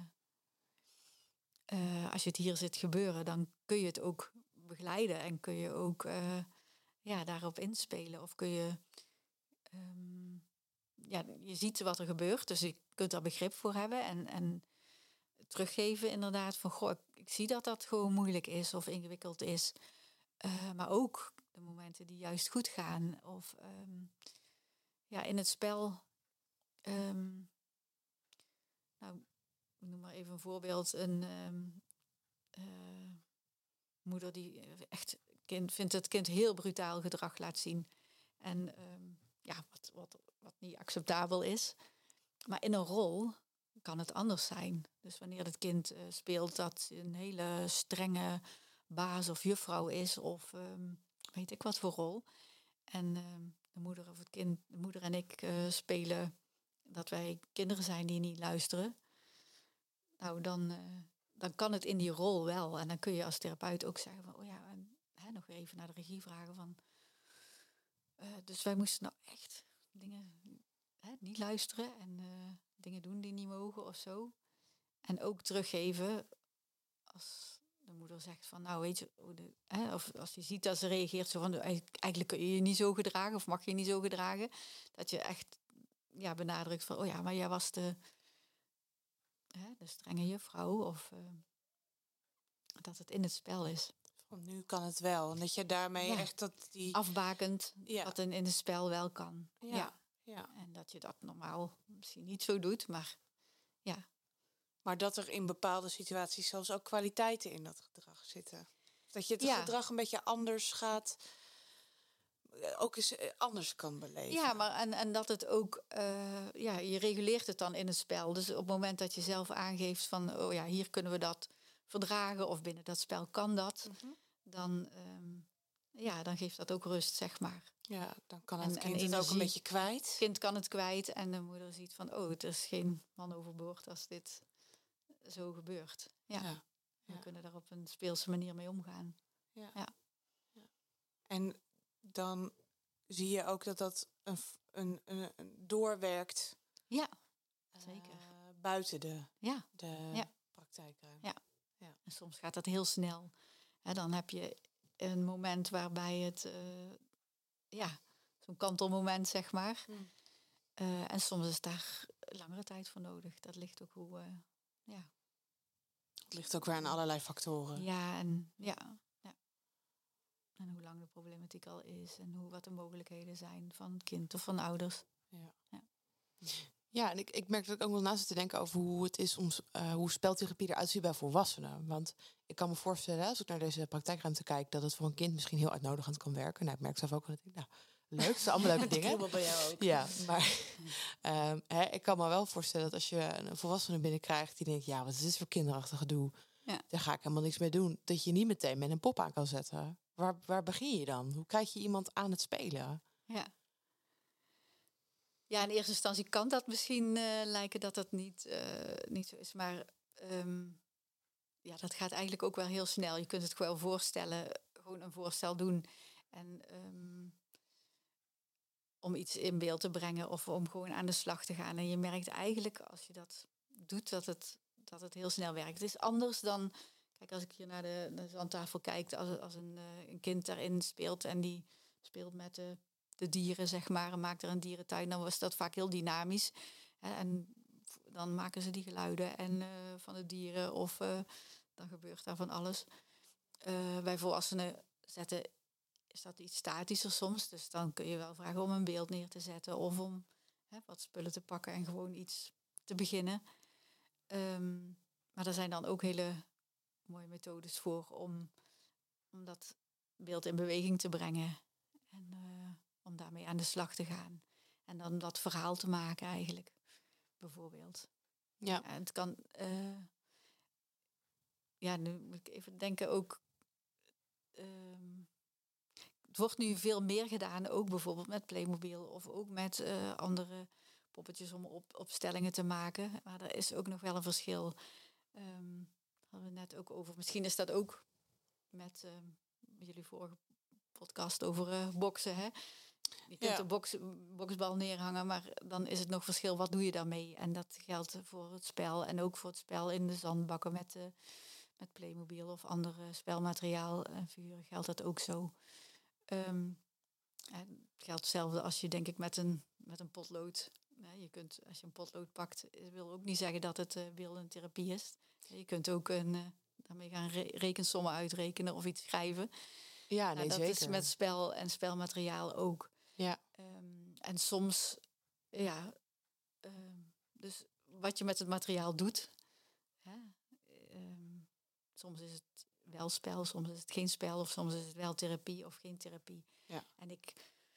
uh, als je het hier ziet gebeuren, dan kun je het ook begeleiden. En kun je ook uh, ja, daarop inspelen. Of kun je... Um, ja, je ziet wat er gebeurt, dus je kunt daar begrip voor hebben. En, en teruggeven inderdaad van... Goh, ik, ik zie dat dat gewoon moeilijk is of ingewikkeld is. Uh, maar ook de momenten die juist goed gaan. Of um, ja, in het spel... Um, nou, ik noem maar even een voorbeeld. Een um, uh, moeder die echt kind, vindt het kind heel brutaal gedrag laat zien. En um, ja, wat, wat, wat niet acceptabel is. Maar in een rol kan het anders zijn. Dus wanneer het kind uh, speelt dat een hele strenge baas of juffrouw is... of um, weet ik wat voor rol. En um, de moeder of het kind, de moeder en ik uh, spelen... dat wij kinderen zijn die niet luisteren. Nou, dan, uh, dan kan het in die rol wel. En dan kun je als therapeut ook zeggen van... oh ja, en, hè, nog weer even naar de regie vragen van... Uh, dus wij moesten nou echt dingen hè, niet luisteren... en uh, dingen doen die niet mogen of zo. En ook teruggeven als de moeder zegt van... nou weet je, de, hè, of als je ziet dat ze reageert zo van... eigenlijk kun je je niet zo gedragen of mag je niet zo gedragen. Dat je echt ja, benadrukt van... oh ja, maar jij was de, hè, de strenge juffrouw. Of uh, dat het in het spel is. Van nu kan het wel. En dat je daarmee ja. echt dat die... afbakend ja. wat in, in het spel wel kan. Ja. ja. ja. En dat je dat normaal misschien niet zo doet, maar ja. Maar dat er in bepaalde situaties zelfs ook kwaliteiten in dat gedrag zitten. Dat je het ja. gedrag een beetje anders gaat... ook eens anders kan beleven. Ja, maar en, en dat het ook... Uh, ja, je reguleert het dan in het spel. Dus op het moment dat je zelf aangeeft van... oh ja, hier kunnen we dat verdragen... of binnen dat spel kan dat... Mm-hmm. dan, um, ja, dan geeft dat ook rust, zeg maar. Ja, dan kan het en, kind en het ook een beetje kwijt. Het kind kan het kwijt en de moeder ziet van... oh, er is geen man overboord als dit zo gebeurt. Ja, ja. We ja. kunnen daar op een speelse manier mee omgaan. Ja. Ja. Ja. En dan zie je ook dat dat een, een, een, een doorwerkt... Ja, zeker. Uh, buiten de, ja. de ja. praktijkruimte. Ja. Ja. En soms gaat dat heel snel. He, dan heb je een moment waarbij het... Uh, ja, zo'n kantelmoment, zeg maar. Mm. Uh, en soms is daar langere tijd voor nodig. Dat ligt ook hoe... Uh, ja. Het ligt ook weer aan allerlei factoren. Ja, en ja... En hoe lang de problematiek al is. En hoe, wat de mogelijkheden zijn van het kind of van ouders. Ja, ja. ja en ik, ik merk dat ik ook wel naast te denken over hoe het is om uh, hoe speltherapie eruit ziet bij volwassenen. Want ik kan me voorstellen, als ik naar deze praktijkruimte kijk, dat het voor een kind misschien heel uitnodigend kan werken. Nou, ik merk zelf ook dat ik, nou, leuk, het zijn allemaal leuke dingen. Dat bij jou ook. Ja, maar um, hè, ik kan me wel voorstellen dat als je een volwassene binnenkrijgt die denkt, ja, wat is dit voor kinderachtig gedoe? Ja. Daar ga ik helemaal niks mee doen. Dat je niet meteen met een pop aan kan zetten. Waar, waar begin je dan? Hoe krijg je iemand aan het spelen? Ja. Ja, in eerste instantie kan dat misschien uh, lijken dat dat niet, uh, niet zo is. Maar um, ja, dat gaat eigenlijk ook wel heel snel. Je kunt het gewoon voorstellen, gewoon een voorstel doen. En um, om iets in beeld te brengen of om gewoon aan de slag te gaan. En je merkt eigenlijk als je dat doet, dat het, dat het heel snel werkt. Het is anders dan, kijk, als ik hier naar de, de zandtafel kijk, als, als een, uh, een kind daarin speelt en die speelt met de, de dieren, zeg maar, en maakt er een dierentuin, dan was dat vaak heel dynamisch. Hè, en dan maken ze die geluiden en uh, van de dieren of uh, dan gebeurt daar van alles. Uh, bij volwassenen zetten is dat iets statischer soms. Dus dan kun je wel vragen om een beeld neer te zetten of om hè, wat spullen te pakken en gewoon iets te beginnen. Um, maar er zijn dan ook hele mooie methodes voor om, om dat beeld in beweging te brengen. En uh, om daarmee aan de slag te gaan. En dan dat verhaal te maken eigenlijk, bijvoorbeeld. Ja. En het kan... Uh, ja, nu moet ik even denken ook... Um, het wordt nu veel meer gedaan, ook bijvoorbeeld met Playmobil of ook met uh, andere poppetjes om op, opstellingen te maken. Maar er is ook nog wel een verschil. Um, hadden we net ook over. Misschien is dat ook met uh, jullie vorige podcast over uh, boksen. Hè? Je kunt ja. een box, boksbal neerhangen, maar dan is het nog verschil. Wat doe je daarmee? En dat geldt voor het spel en ook voor het spel in de zandbakken met, uh, met Playmobil of andere spelmateriaal en figuren geldt dat ook zo. Um, het geldt hetzelfde als je denk ik met een, met een potlood. Ja, je kunt, als je een potlood pakt, wil ook niet zeggen dat het uh, beeldentherapie is. Je kunt ook een, uh, daarmee gaan re- rekensommen uitrekenen of iets schrijven. Ja, nee, nou, dat zeker. is met spel en spelmateriaal ook. Ja. Um, en soms, ja, um, dus wat je met het materiaal doet. Hè, um, soms is het wel spel, soms is het geen spel, of soms is het wel therapie of geen therapie. Ja. En ik,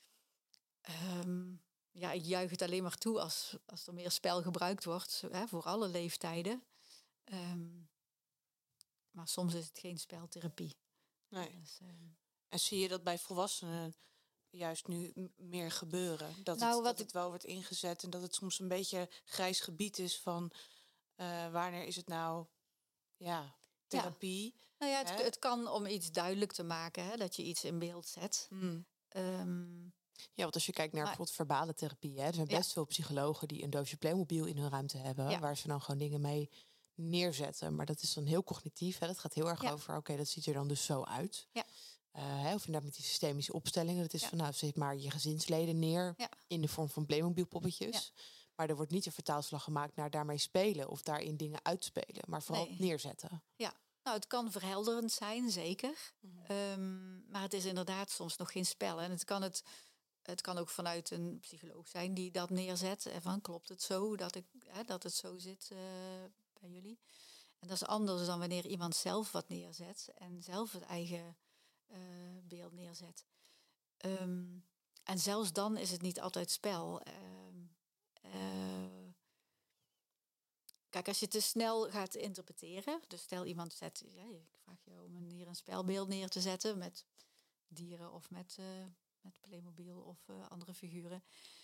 um, ja, ik juich het alleen maar toe als, als er meer spel gebruikt wordt, hè, voor alle leeftijden. Um, maar soms is het geen speltherapie. Nee. Dus, um, en zie je dat bij volwassenen juist nu m- meer gebeuren? Dat, nou, het, wat dat het wel wordt ingezet en dat het soms een beetje grijs gebied is van uh, wanneer is het nou ja, therapie? Ja. Nou ja, het, het kan om iets duidelijk te maken, hè, dat je iets in beeld zet. Mm. Um, ja, want als je kijkt naar maar, bijvoorbeeld verbale therapie, hè, er zijn best ja. veel psychologen die een doosje Playmobil in hun ruimte hebben, ja. waar ze dan gewoon dingen mee neerzetten. Maar dat is dan heel cognitief. Hè. Dat gaat heel erg ja. over, oké, okay, dat ziet er dan dus zo uit. Ja. Uh, hè, of inderdaad met die systemische opstellingen. Dat is ja. van, nou, zet maar je gezinsleden neer ja. in de vorm van Playmobil poppetjes. Ja. Maar er wordt niet een vertaalslag gemaakt naar daarmee spelen of daarin dingen uitspelen, maar vooral nee. neerzetten. Ja. Nou, het kan verhelderend zijn, zeker. Mm-hmm. Um, maar het is inderdaad soms nog geen spel. En het kan, het, het kan ook vanuit een psycholoog zijn die dat neerzet. En van, klopt het zo dat, ik, hè, dat het zo zit uh, bij jullie? En dat is anders dan wanneer iemand zelf wat neerzet. En zelf het eigen uh, beeld neerzet. Um, en zelfs dan is het niet altijd spel. Um, uh, Kijk, als je te snel gaat interpreteren, dus stel iemand zet, ja, ik vraag je om een, hier een spelbeeld neer te zetten met dieren of met, uh, met Playmobil of uh, andere figuren.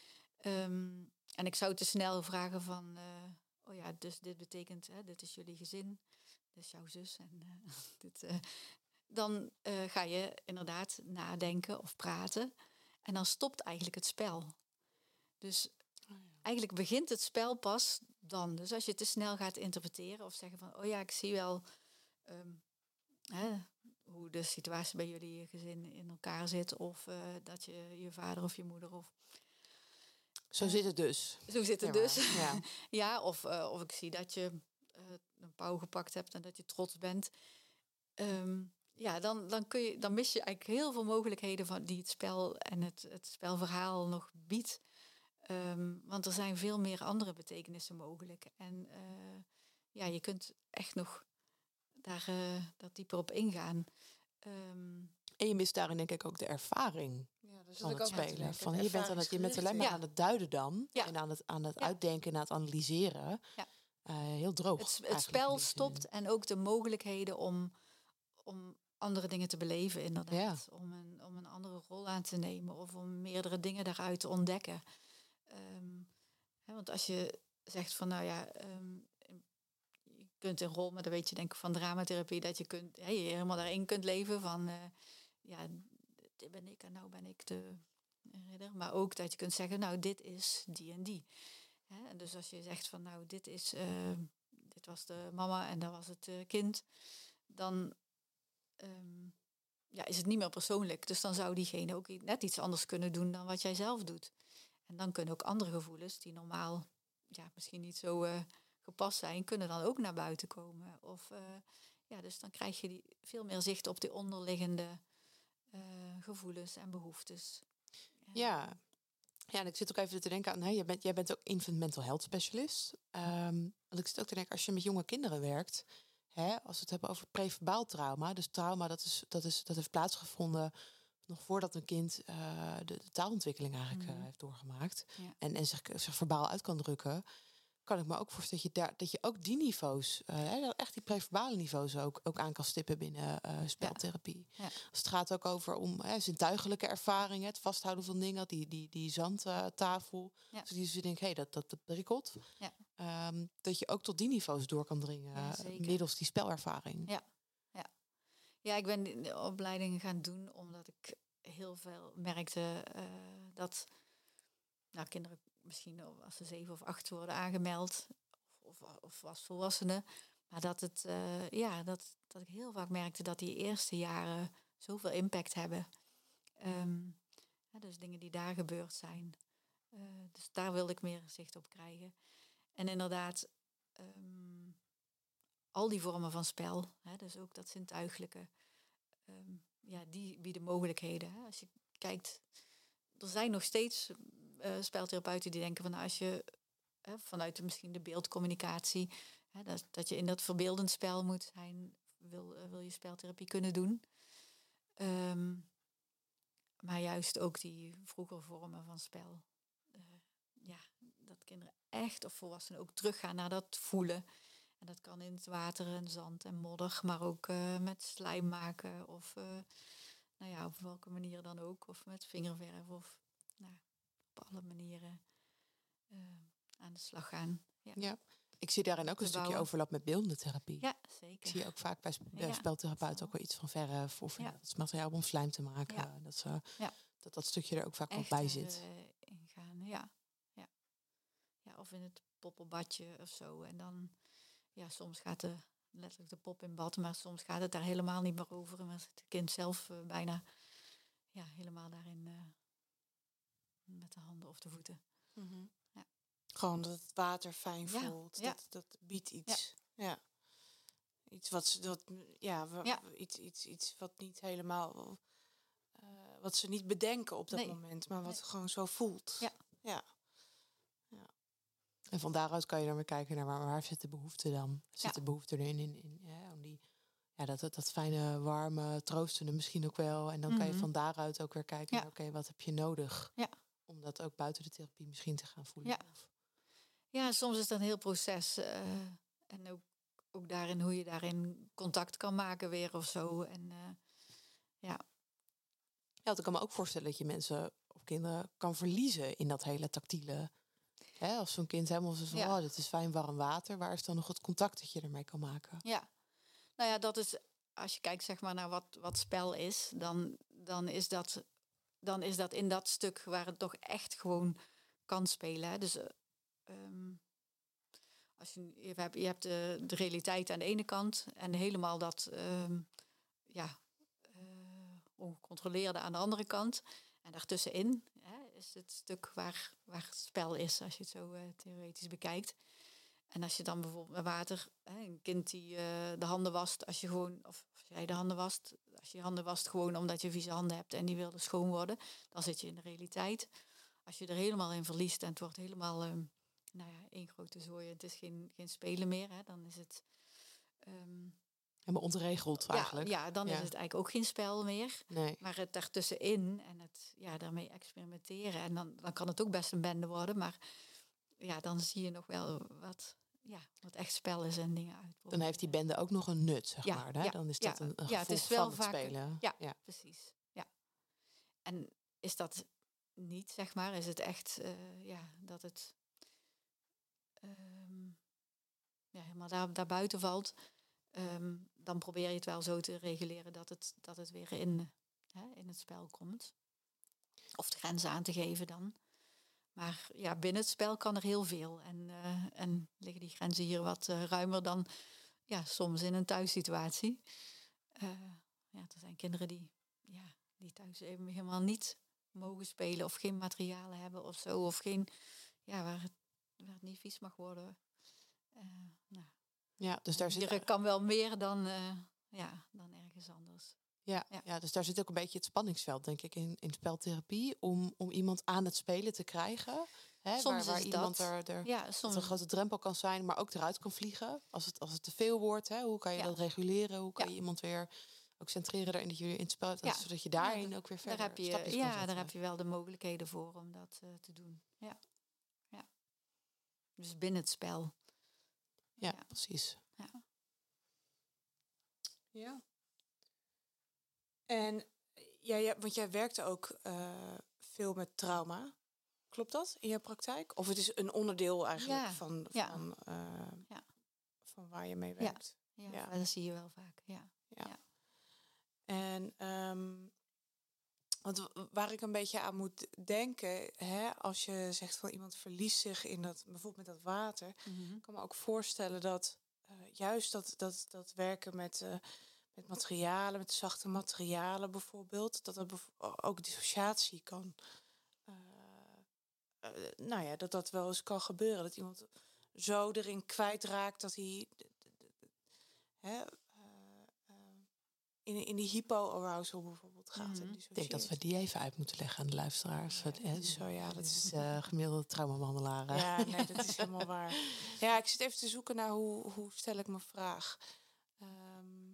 Um, en ik zou te snel vragen van, uh, oh ja, dus dit betekent, hè, dit is jullie gezin, dit is jouw zus. En, uh, dit, uh, dan uh, ga je inderdaad nadenken of praten en dan stopt eigenlijk het spel. Dus eigenlijk begint het spel pas dan. Dus als je te snel gaat interpreteren of zeggen van, oh ja, ik zie wel um, hè, hoe de situatie bij jullie gezin in elkaar zit, of uh, dat je je vader of je moeder of zo uh, zit het dus. Zo zit het ja, dus. Ja, ja of, uh, of ik zie dat je uh, een pauw gepakt hebt en dat je trots bent. Um, ja, dan, dan, kun je, dan mis je eigenlijk heel veel mogelijkheden van die het spel en het, het spelverhaal nog biedt. Um, want er zijn veel meer andere betekenissen mogelijk. En uh, ja, je kunt echt nog daar, uh, daar dieper op ingaan. Um, en je mist daarin denk ik ook de ervaring ja, dus van het ook spelen. Van, je, bent aan het, je bent alleen maar ja. aan het duiden dan. Ja. En aan het, aan het ja. uitdenken en aan het analyseren. Ja. Uh, heel droog. Het, het spel stopt en ook de mogelijkheden om, om andere dingen te beleven inderdaad. Ja. Om, een, om een andere rol aan te nemen of om meerdere dingen daaruit te ontdekken. Um, hè, want als je zegt van nou ja, um, je kunt een rol, maar dan weet je denk ik van dramatherapie, dat je kunt hè, je helemaal daarin kunt leven van uh, ja, dit ben ik en nou ben ik de ridder. Maar ook dat je kunt zeggen, nou dit is die en die. Hè, en dus als je zegt van nou dit is uh, dit was de mama en dat was het uh, kind, dan um, ja, is het niet meer persoonlijk. Dus dan zou diegene ook net iets anders kunnen doen dan wat jij zelf doet. En dan kunnen ook andere gevoelens die normaal ja, misschien niet zo uh, gepast zijn, kunnen dan ook naar buiten komen. Of uh, ja, dus dan krijg je die veel meer zicht op die onderliggende uh, gevoelens en behoeftes. Ja. Ja, en ik zit ook even te denken aan, hè, jij, bent, jij bent ook infant mental health specialist. Um, want ik zit ook te denken, als je met jonge kinderen werkt, hè, als we het hebben over preverbaal trauma, dus trauma dat, is, dat, is, dat heeft plaatsgevonden nog voordat een kind uh, de, de taalontwikkeling eigenlijk mm-hmm. uh, heeft doorgemaakt ja. en, en zich, zich verbaal uit kan drukken, kan ik me ook voorstellen dat je, daar, dat je ook die niveaus, uh, echt die preverbale niveaus ook, ook aan kan stippen binnen uh, speltherapie. Ja. Ja. Als het gaat ook over om hè, zintuigelijke ervaringen, het vasthouden van dingen, die, die, die zandtafel. Uh, ja. Dus die ze denken, hé, hey, dat, dat, dat prikkelt. Ja. Um, dat je ook tot die niveaus door kan dringen, ja, middels die spelervaring. Ja. Ja. Ja, ik ben de opleiding gaan doen omdat ik heel veel merkte uh, dat nou, kinderen misschien als ze zeven of acht worden aangemeld, of, of, of als volwassenen, maar dat het uh, ja, dat, dat ik heel vaak merkte dat die eerste jaren zoveel impact hebben. Um, ja, dus dingen die daar gebeurd zijn. Uh, dus daar wilde ik meer zicht op krijgen. En inderdaad, um, al die vormen van spel, hè, dus ook dat zintuigelijke, um, ja, die bieden mogelijkheden. Hè. Als je kijkt, er zijn nog steeds Uh, speltherapeuten die denken van nou, als je uh, vanuit de, misschien de beeldcommunicatie, uh, dat, dat je in dat verbeeldend spel moet zijn, wil, uh, wil je speltherapie kunnen doen. Um, maar juist ook die vroegere vormen van spel. Uh, ja, dat kinderen echt of volwassenen ook teruggaan naar dat voelen. En dat kan in het water en zand en modder, maar ook uh, met slijm maken of uh, nou ja, op welke manier dan ook. Of met vingerverf of nou, op alle manieren uh, aan de slag gaan. Ja. Ja. Ik zie daarin ook een stukje bouwen. Overlap met beeldende therapie. Ja, zeker. Ik zie ook vaak bij sp- ja, speltherapeuten ook wel iets van verf of ja. het materiaal om slijm te maken. Ja. Dat, ze, ja. dat dat stukje er ook vaak echt wel bij zit. Uh, ingaan, ja. Ja. Ja. Of in het poppelbadje of zo. En dan, ja, soms gaat de, letterlijk de pop in bad, maar soms gaat het daar helemaal niet meer over. En dan zit het kind zelf uh, bijna ja, helemaal daarin uh, met de handen of de voeten. Mm-hmm. Ja. Gewoon dat het water fijn ja. voelt. Ja. Dat, dat biedt iets. Ja. ja. Iets wat ze dat, ja, w- ja. Iets, iets, iets wat niet helemaal uh, wat ze niet bedenken op dat nee. moment, maar wat nee. gewoon zo voelt. Ja. Ja. Ja. En van daaruit kan je dan weer kijken naar waar, waar zit de behoefte dan? Zit ja. de behoefte erin in, in ja, om die ja, dat, dat, dat fijne, warme, troostende misschien ook wel. En dan mm-hmm. kan je van daaruit ook weer kijken ja. naar oké, okay, wat heb je nodig? Ja. Om dat ook buiten de therapie misschien te gaan voelen. Ja, of... ja soms is dat een heel proces. Uh, en ook, ook daarin hoe je daarin contact kan maken weer of zo. En uh, ja. Ja, ik kan me ook voorstellen dat je mensen of kinderen kan verliezen in dat hele tactiele. Hè, als zo'n kind helemaal zo van, ja. oh, dit is fijn warm water. Waar is dan nog het contact dat je ermee kan maken? Ja, nou ja, dat is, als je kijkt zeg maar naar wat, wat spel is, dan, dan is dat... dan is dat in dat stuk waar het toch echt gewoon kan spelen. Hè. Dus uh, um, als je, je hebt, je hebt de, de realiteit aan de ene kant en helemaal dat um, ja, uh, ongecontroleerde aan de andere kant. En daartussenin hè, is het stuk waar, waar het spel is, als je het zo uh, theoretisch bekijkt. En als je dan bijvoorbeeld met water, hè, een kind die uh, de handen wast, als je gewoon, of als jij de handen wast, als je je handen wast gewoon omdat je vieze handen hebt en die wilde schoon worden, dan zit je in de realiteit. Als je er helemaal in verliest en het wordt helemaal, um, nou ja, één grote zooi, het is geen, geen spelen meer, hè, dan is het... Um, helemaal ontregeld eigenlijk. Ja, ja dan ja. is het eigenlijk ook geen spel meer. Nee. Maar het daartussenin en het ja, daarmee experimenteren, en dan, dan kan het ook best een bende worden, maar ja, dan zie je nog wel wat... Ja, wat echt spel is en dingen uitproberen. Dan heeft die bende ook nog een nut, zeg ja, maar. Hè? Ja, dan is dat ja, een, een ja, gevolg het is wel van vaak, het spelen. Ja, ja, precies. Ja. En is dat niet, zeg maar, is het echt uh, ja, dat het um, ja, helemaal daar, daar buiten valt, um, dan probeer je het wel zo te reguleren dat het, dat het weer in, hè, in het spel komt. Of de grenzen aan te geven dan. Maar ja, binnen het spel kan er heel veel. En, uh, en liggen die grenzen hier wat uh, ruimer dan ja, soms in een thuissituatie. Uh, ja, er zijn kinderen die, ja, die thuis even helemaal niet mogen spelen of geen materialen hebben of zo. Of geen, ja, waar het, waar het niet vies mag worden. Uh, nou, ja, dus daar zit... Er kan wel meer dan, uh, ja, dan ergens anders. Ja, ja. ja, dus daar zit ook een beetje het spanningsveld, denk ik, in, in speltherapie. Om, om iemand aan het spelen te krijgen. Hè, soms waar waar is iemand dat. er, er ja, soms... een grote drempel kan zijn, maar ook eruit kan vliegen. Als het, als het te veel wordt, hè, hoe kan je ja. dat reguleren? Hoe kan ja. je iemand weer ook centreren daarin dat je weer in het spel... Ja. Zodat je daarin ja, ook weer verder daar heb je, stapjes ja, kan zetten. daar heb je wel de mogelijkheden voor om dat uh, te doen. Ja. ja. Dus binnen het spel. Ja, ja. precies. Ja. Ja. En ja, ja, want jij werkte ook uh, veel met trauma. Klopt dat in je praktijk? Of het is een onderdeel eigenlijk ja. van, ja. Van, uh, ja. van waar je mee werkt? Ja, ja, ja. dat zie je wel vaak. Ja. Ja. Ja. En um, want waar ik een beetje aan moet denken, hè, als je zegt van iemand verliest zich in dat, bijvoorbeeld met dat water, mm-hmm. ik kan me ook voorstellen dat uh, juist dat, dat, dat werken met, uh, met materialen, met zachte materialen bijvoorbeeld, dat dat bev- ook dissociatie kan. Uh, uh, nou ja, dat dat wel eens kan gebeuren, dat iemand zo erin kwijtraakt dat hij d- d- d- hè, In, in die hypo-arousal bijvoorbeeld gaat. Mm-hmm. Ik denk dat we die even uit moeten leggen aan de luisteraars. Ja, dat is zo, ja, dat is uh, gemiddelde traumabehandelaren. Ja, nee, dat is helemaal waar. Ja, ik zit even te zoeken naar hoe, hoe stel ik mijn vraag. Um,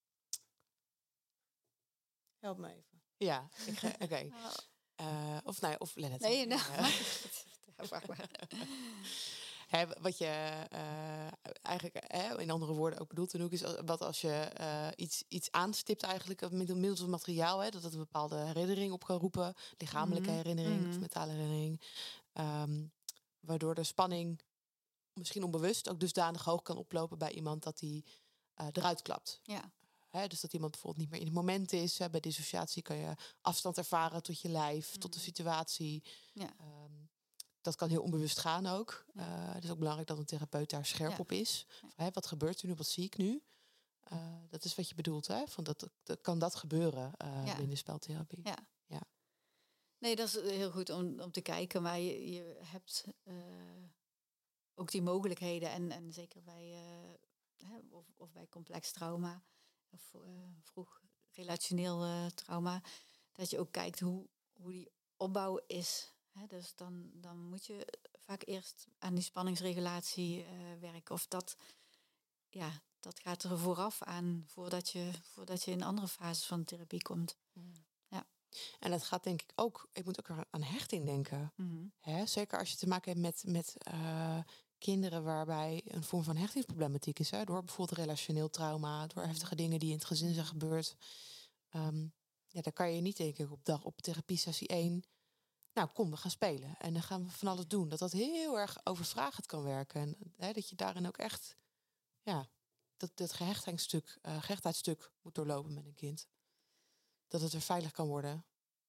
help me even. Ja, oké. Okay. Uh, of nou ja, of Lennart. Nee, nou. Ja, vraag maar. He, wat je uh, eigenlijk he, in andere woorden ook bedoelt, en ook is wat als je uh, iets, iets aanstipt eigenlijk middels van materiaal, hè, dat het een bepaalde herinnering op kan roepen, lichamelijke mm-hmm. herinnering mm-hmm. of mentale herinnering, um, waardoor de spanning misschien onbewust ook dusdanig hoog kan oplopen bij iemand dat die uh, eruit klapt. Ja. He, dus dat iemand bijvoorbeeld niet meer in het moment is. Hè. Bij dissociatie kan je afstand ervaren tot je lijf, mm-hmm. tot de situatie. Ja. Um, Dat kan heel onbewust gaan ook. Ja. Uh, het is ook belangrijk dat een therapeut daar scherp ja. op is. Ja. Van, hè, wat gebeurt er nu? Wat zie ik nu? Uh, dat is wat je bedoelt, hè? Van dat, dat, kan dat gebeuren uh, ja. binnen speltherapie? Ja. ja. Nee, dat is heel goed om, om te kijken. Maar je, je hebt uh, ook die mogelijkheden. En, en zeker bij, uh, hè, of, of bij complex trauma. Of uh, vroeg relationeel uh, trauma. Dat je ook kijkt hoe, hoe die opbouw is. He, dus dan, dan moet je vaak eerst aan die spanningsregulatie uh, werken. Of dat, ja, dat gaat er vooraf aan voordat je, voordat je in andere fases van de therapie komt. Mm. Ja. En dat gaat denk ik ook, ik moet ook aan hechting denken. Mm-hmm. He, zeker als je te maken hebt met, met uh, kinderen waarbij een vorm van hechtingsproblematiek is. Hè, door bijvoorbeeld relationeel trauma, door heftige dingen die in het gezin zijn gebeurd. Um, ja, daar kan je niet denk ik op dag op therapie sessie één... Nou, kom, we gaan spelen. En dan gaan we van alles doen. Dat dat heel erg overvragend kan werken. En hè, dat je daarin ook echt... Ja, dat, dat gehechtheidsstuk, uh, gehechtheidsstuk moet doorlopen met een kind. Dat het weer veilig kan worden.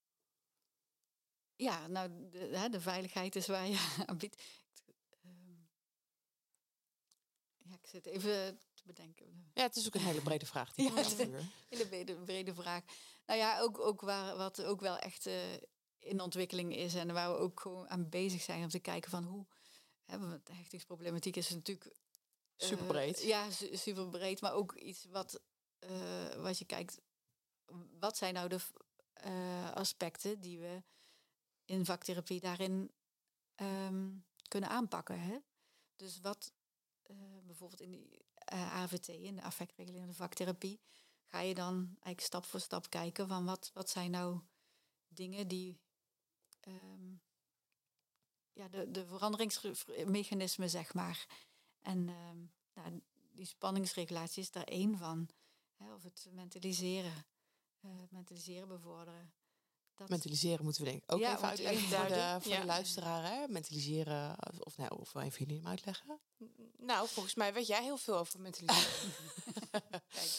Ja, nou, de, de veiligheid is waar je aan biedt. Um, ja, ik zit even te bedenken. Ja, het is ook een hele brede vraag. Die ja, het is een hele brede, brede vraag. Nou ja, ook, ook waar, wat ook wel echt... Uh, in ontwikkeling is en waar we ook gewoon aan bezig zijn om te kijken van hoe hè, want de hechtingsproblematiek is natuurlijk uh, super breed. Ja, su- super breed, maar ook iets wat uh, wat je kijkt, wat zijn nou de uh, aspecten die we in vaktherapie daarin um, kunnen aanpakken, hè? Dus wat uh, bijvoorbeeld in die uh, A V T, in de affectregulerende vaktherapie, ga je dan eigenlijk stap voor stap kijken van wat wat zijn nou dingen die Um, ja, de, de veranderingsmechanismen, zeg maar. En um, nou, die spanningsregulatie is daar één van. Hè, of het mentaliseren. Uh, mentaliseren bevorderen. Dat... Mentaliseren moeten we denk ik ook ja, even uitleggen voor, de, voor ja. de luisteraar. Hè? Mentaliseren, of, nou, of even jullie hem uitleggen? Nou, volgens mij weet jij heel veel over mentaliseren. Kijk.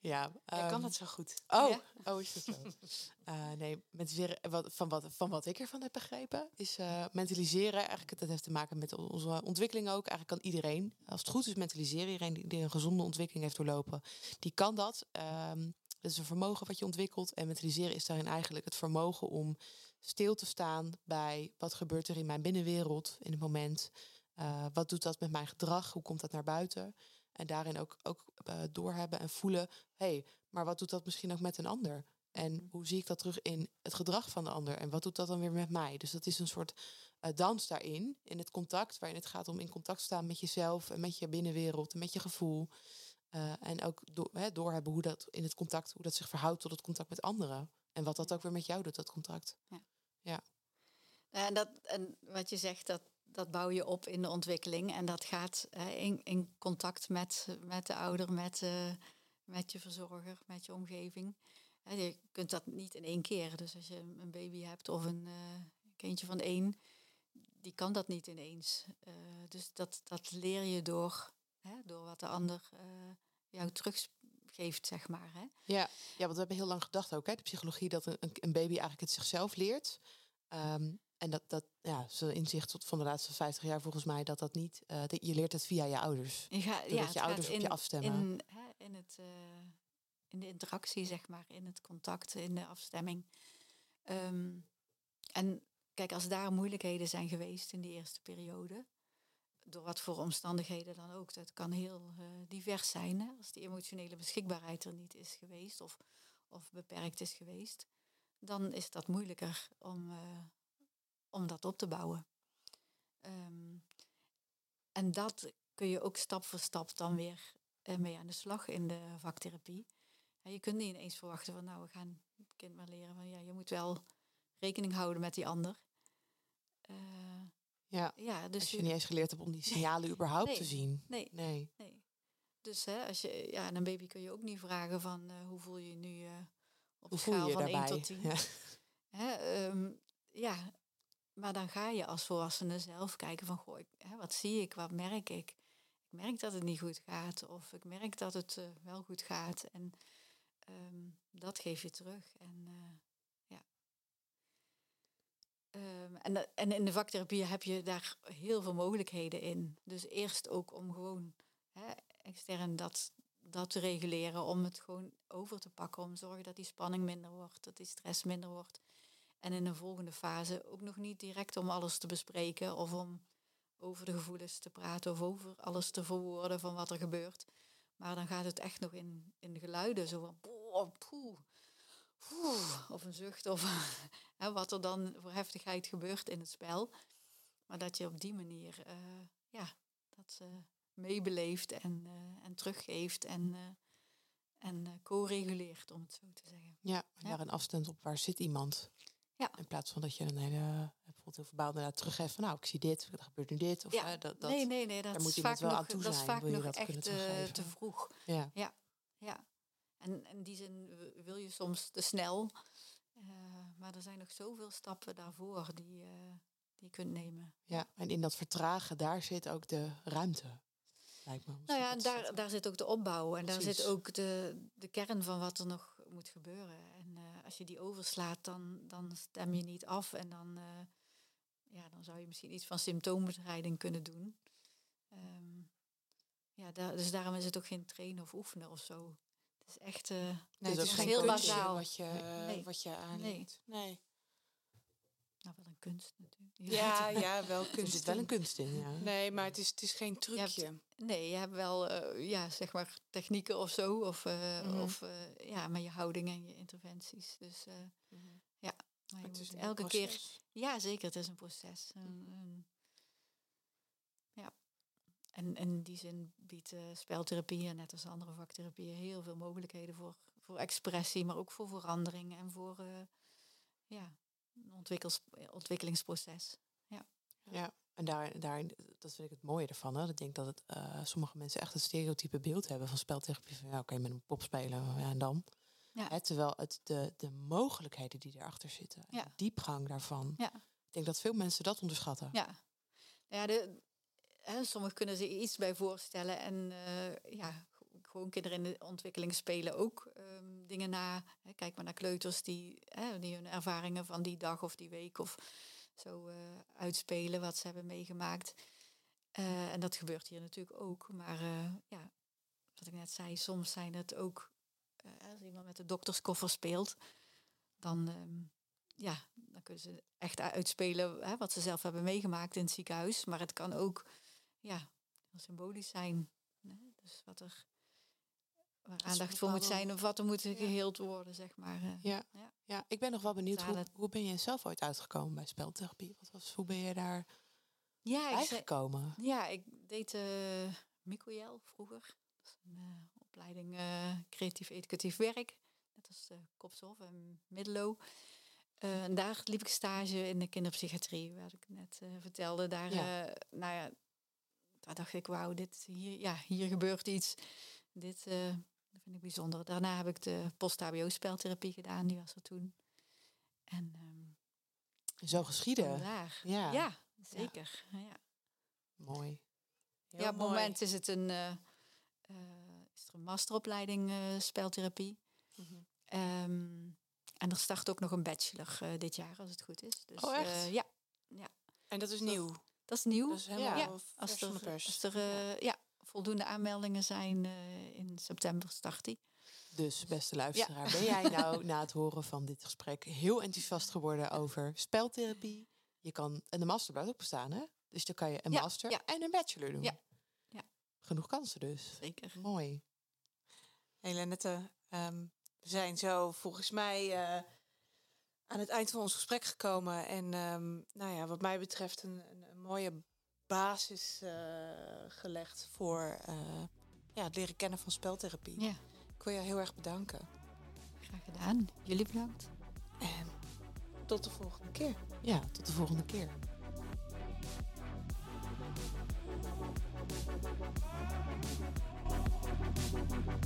Ja, Jij kan ehm, het zo goed. Oh, Ja? oh is dat zo? Uh, nee, mentaliseren, wat, van, wat, van wat ik ervan heb begrepen, is uh, mentaliseren. Eigenlijk, dat heeft te maken met onze ontwikkeling ook. Eigenlijk kan iedereen, als het goed is, mentaliseren. Iedereen die, die een gezonde ontwikkeling heeft doorlopen, die kan dat. Um, dat is een vermogen wat je ontwikkelt. En mentaliseren is daarin eigenlijk het vermogen om stil te staan bij wat gebeurt er in mijn binnenwereld in het moment. Uh, wat doet dat met mijn gedrag? Hoe komt dat naar buiten? En daarin ook, ook uh, doorhebben en voelen, hé, hey, maar wat doet dat misschien ook met een ander? En hoe zie ik dat terug in het gedrag van de ander? En wat doet dat dan weer met mij? Dus dat is een soort uh, dans daarin, in het contact, waarin het gaat om in contact staan met jezelf en met je binnenwereld en met je gevoel. Uh, en ook do- hè, doorhebben hoe dat in het contact, hoe dat zich verhoudt tot het contact met anderen. En wat dat ook weer met jou doet, dat contact. Ja. Ja. En, dat, en wat je zegt, dat, dat bouw je op in de ontwikkeling. En dat gaat hè, in, in contact met, met de ouder, met, uh, met je verzorger, met je omgeving. Hè, je kunt dat niet in één keer. Dus als je een baby hebt of een uh, kindje van één, die kan dat niet ineens. Uh, dus dat, dat leer je door, hè, door wat de ander uh, jou teruggeeft, zeg maar. Hè. Ja, ja, want we hebben heel lang gedacht ook, hè, de psychologie, dat een, een baby eigenlijk het zichzelf leert. Um, en dat, dat ja, is een inzicht tot van de laatste vijftig jaar volgens mij, dat dat niet, uh, dat je leert het via je ouders. Je ga, Doordat ja, je ouders in, op je afstemmen. In, hè, in, het, uh, in de interactie, zeg maar, in het contact, in de afstemming. Um, en kijk, als daar moeilijkheden zijn geweest in die eerste periode, door wat voor omstandigheden dan ook, dat kan heel uh, divers zijn. Hè? Als die emotionele beschikbaarheid er niet is geweest of, of beperkt is geweest, dan is dat moeilijker om, uh, om dat op te bouwen. Um, en dat kun je ook stap voor stap dan weer uh, mee aan de slag in de vaktherapie. En je kunt niet ineens verwachten van, nou, we gaan het kind maar leren van, ja, je moet wel rekening houden met die ander. Uh, ja, ja, dus als je, je niet eens geleerd hebt om die signalen nee, überhaupt nee, te zien. Nee, nee. nee. Dus hè, als je, ja, aan een baby kun je ook niet vragen van, uh, hoe voel je je nu uh, op hoe de schaal je van daarbij? één tot tien. Ja. Hè, um, ja, maar dan ga je als volwassene zelf kijken van, goh, ik, hè, wat zie ik, wat merk ik? Ik merk dat het niet goed gaat of ik merk dat het uh, wel goed gaat. En um, dat geef je terug. En uh, ja. Um, en, en in de vaktherapie heb je daar heel veel mogelijkheden in. Dus eerst ook om gewoon hè, extern dat, dat te reguleren, om het gewoon over te pakken, om te zorgen dat die spanning minder wordt, dat die stress minder wordt. En in een volgende fase ook nog niet direct om alles te bespreken of om over de gevoelens te praten of over alles te verwoorden van wat er gebeurt. Maar dan gaat het echt nog in, in de geluiden, zo van boah, poeh, poeh, of een zucht of hè, wat er dan voor heftigheid gebeurt in het spel. Maar dat je op die manier uh, ja, dat uh, meebeleeft en, uh, en teruggeeft en, uh, en uh, co-reguleert, om het zo te zeggen. Ja, en daar een afstand op, waar zit iemand? Ja. In plaats van dat je een hele, bijvoorbeeld heel verbaal naar teruggeeft van, nou, ik zie dit, er gebeurt nu dit. Of, ja. uh, dat, dat, nee, nee, nee, dat daar is moet vaak wel nog, aan toe dat zijn, is vaak wil je nog dat echt kunnen uh, teruggeven. te vroeg. Ja. Ja, ja. En in die zin wil je soms te snel. Uh, maar er zijn nog zoveel stappen daarvoor die, uh, die je kunt nemen. Ja, en in dat vertragen, daar zit ook de ruimte. Lijkt me. Nou ja, en daar, daar zit ook de opbouw. En Precies. daar zit ook de, de kern van wat er nog moet gebeuren. En uh, als je die overslaat, dan, dan stem je niet af. En dan, uh, ja, dan zou je misschien iets van symptoombestrijding kunnen doen. Um, ja, daar, dus daarom is het ook geen trainen of oefenen of zo. Het is echt uh, nee, het het is is geen heel kunstje bazaal. Wat je, nee. wat je aanneemt. Nee. nee. Nou, wel een kunst natuurlijk. Ja, ja, wel kunst. Er zit wel een kunst in, ja. Nee, maar het is, het is geen trucje. Je hebt, nee, je hebt wel, uh, ja, zeg maar, technieken of zo. Of, uh, mm-hmm. of uh, ja, met je houding en je interventies. Dus uh, mm-hmm. ja, maar je het moet is elke proces. keer... Ja, zeker, het is een proces. Mm-hmm. En, en, ja. En, en in die zin biedt uh, speltherapie, net als andere vaktherapieën, heel veel mogelijkheden voor, voor expressie, maar ook voor verandering en voor uh, ja, een ontwikkels, ontwikkelingsproces. Ja. Ja, en daar, daarin, dat vind ik het mooie ervan. Hè? Ik denk dat het, uh, sommige mensen echt een stereotype beeld hebben van speltherapie. Van ja, oké, okay, met een pop spelen, ja, en dan. Ja. Hè, terwijl het de, de mogelijkheden die erachter zitten, ja. de diepgang daarvan. Ja. Ik denk dat veel mensen dat onderschatten. Ja, ja de, hè, sommigen kunnen zich iets bij voorstellen en uh, ja, gewoon kinderen in de ontwikkeling spelen ook um, dingen na. Hè, kijk maar naar kleuters die, hè, die hun ervaringen van die dag of die week of zo uh, uitspelen wat ze hebben meegemaakt. Uh, en dat gebeurt hier natuurlijk ook. Maar uh, ja, wat ik net zei, soms zijn het ook, uh, als iemand met de dokterskoffer speelt, dan, um, ja, dan kunnen ze echt uitspelen hè, wat ze zelf hebben meegemaakt in het ziekenhuis. Maar het kan ook, ja, heel symbolisch zijn. Hè? Dus wat er waar aandacht voor moet zijn of wat er moet ja. geheeld worden, zeg maar. Uh, ja. Ja. ja, ik ben nog wel benieuwd, hoe, hoe ben je zelf ooit uitgekomen bij speltherapie? Wat was, hoe ben je daar ja, bijgekomen? Ik, ja, ik deed uh, Micoel vroeger. Dat is een uh, opleiding uh, creatief educatief werk. Net als uh, Kopshof en Middello. Uh, en daar liep ik stage in de kinderpsychiatrie, wat ik net uh, vertelde. Daar, ja. Uh, nou ja, daar dacht ik, wauw, dit hier, ja, hier gebeurt iets. Dit uh, dat vind ik bijzonder. Daarna heb ik de post-H B O-speltherapie gedaan, die was er toen. En um, zo geschieden. Daar. Ja. ja, zeker. Ja. Ja. Mooi. Heel ja, op het moment is het een, uh, uh, is er een masteropleiding uh, speltherapie. Mm-hmm. Um, en er start ook nog een bachelor uh, dit jaar, als het goed is. Dus, oh, echt? Uh, ja. ja. En dat is nieuw? Dat is nieuw. Dat is helemaal ja. Als er, als er uh, ja, voldoende aanmeldingen zijn, uh, in september start die. Dus, beste luisteraar, ja. ben jij nou na het horen van dit gesprek heel enthousiast geworden over speltherapie? Je kan, en de master blijft ook bestaan, hè? Dus dan kan je een ja, master ja. en een bachelor doen. Ja. Ja. Genoeg kansen dus. Zeker. Mooi. Hey Lennette, um, we zijn zo volgens mij uh, aan het eind van ons gesprek gekomen. En um, nou ja, wat mij betreft een, een, een mooie basis uh, gelegd voor uh, ja, het leren kennen van speltherapie. Ja. Ik wil je heel erg bedanken. Graag gedaan. Jullie bedankt. En tot de volgende keer. Ja, tot de volgende keer. Thank you.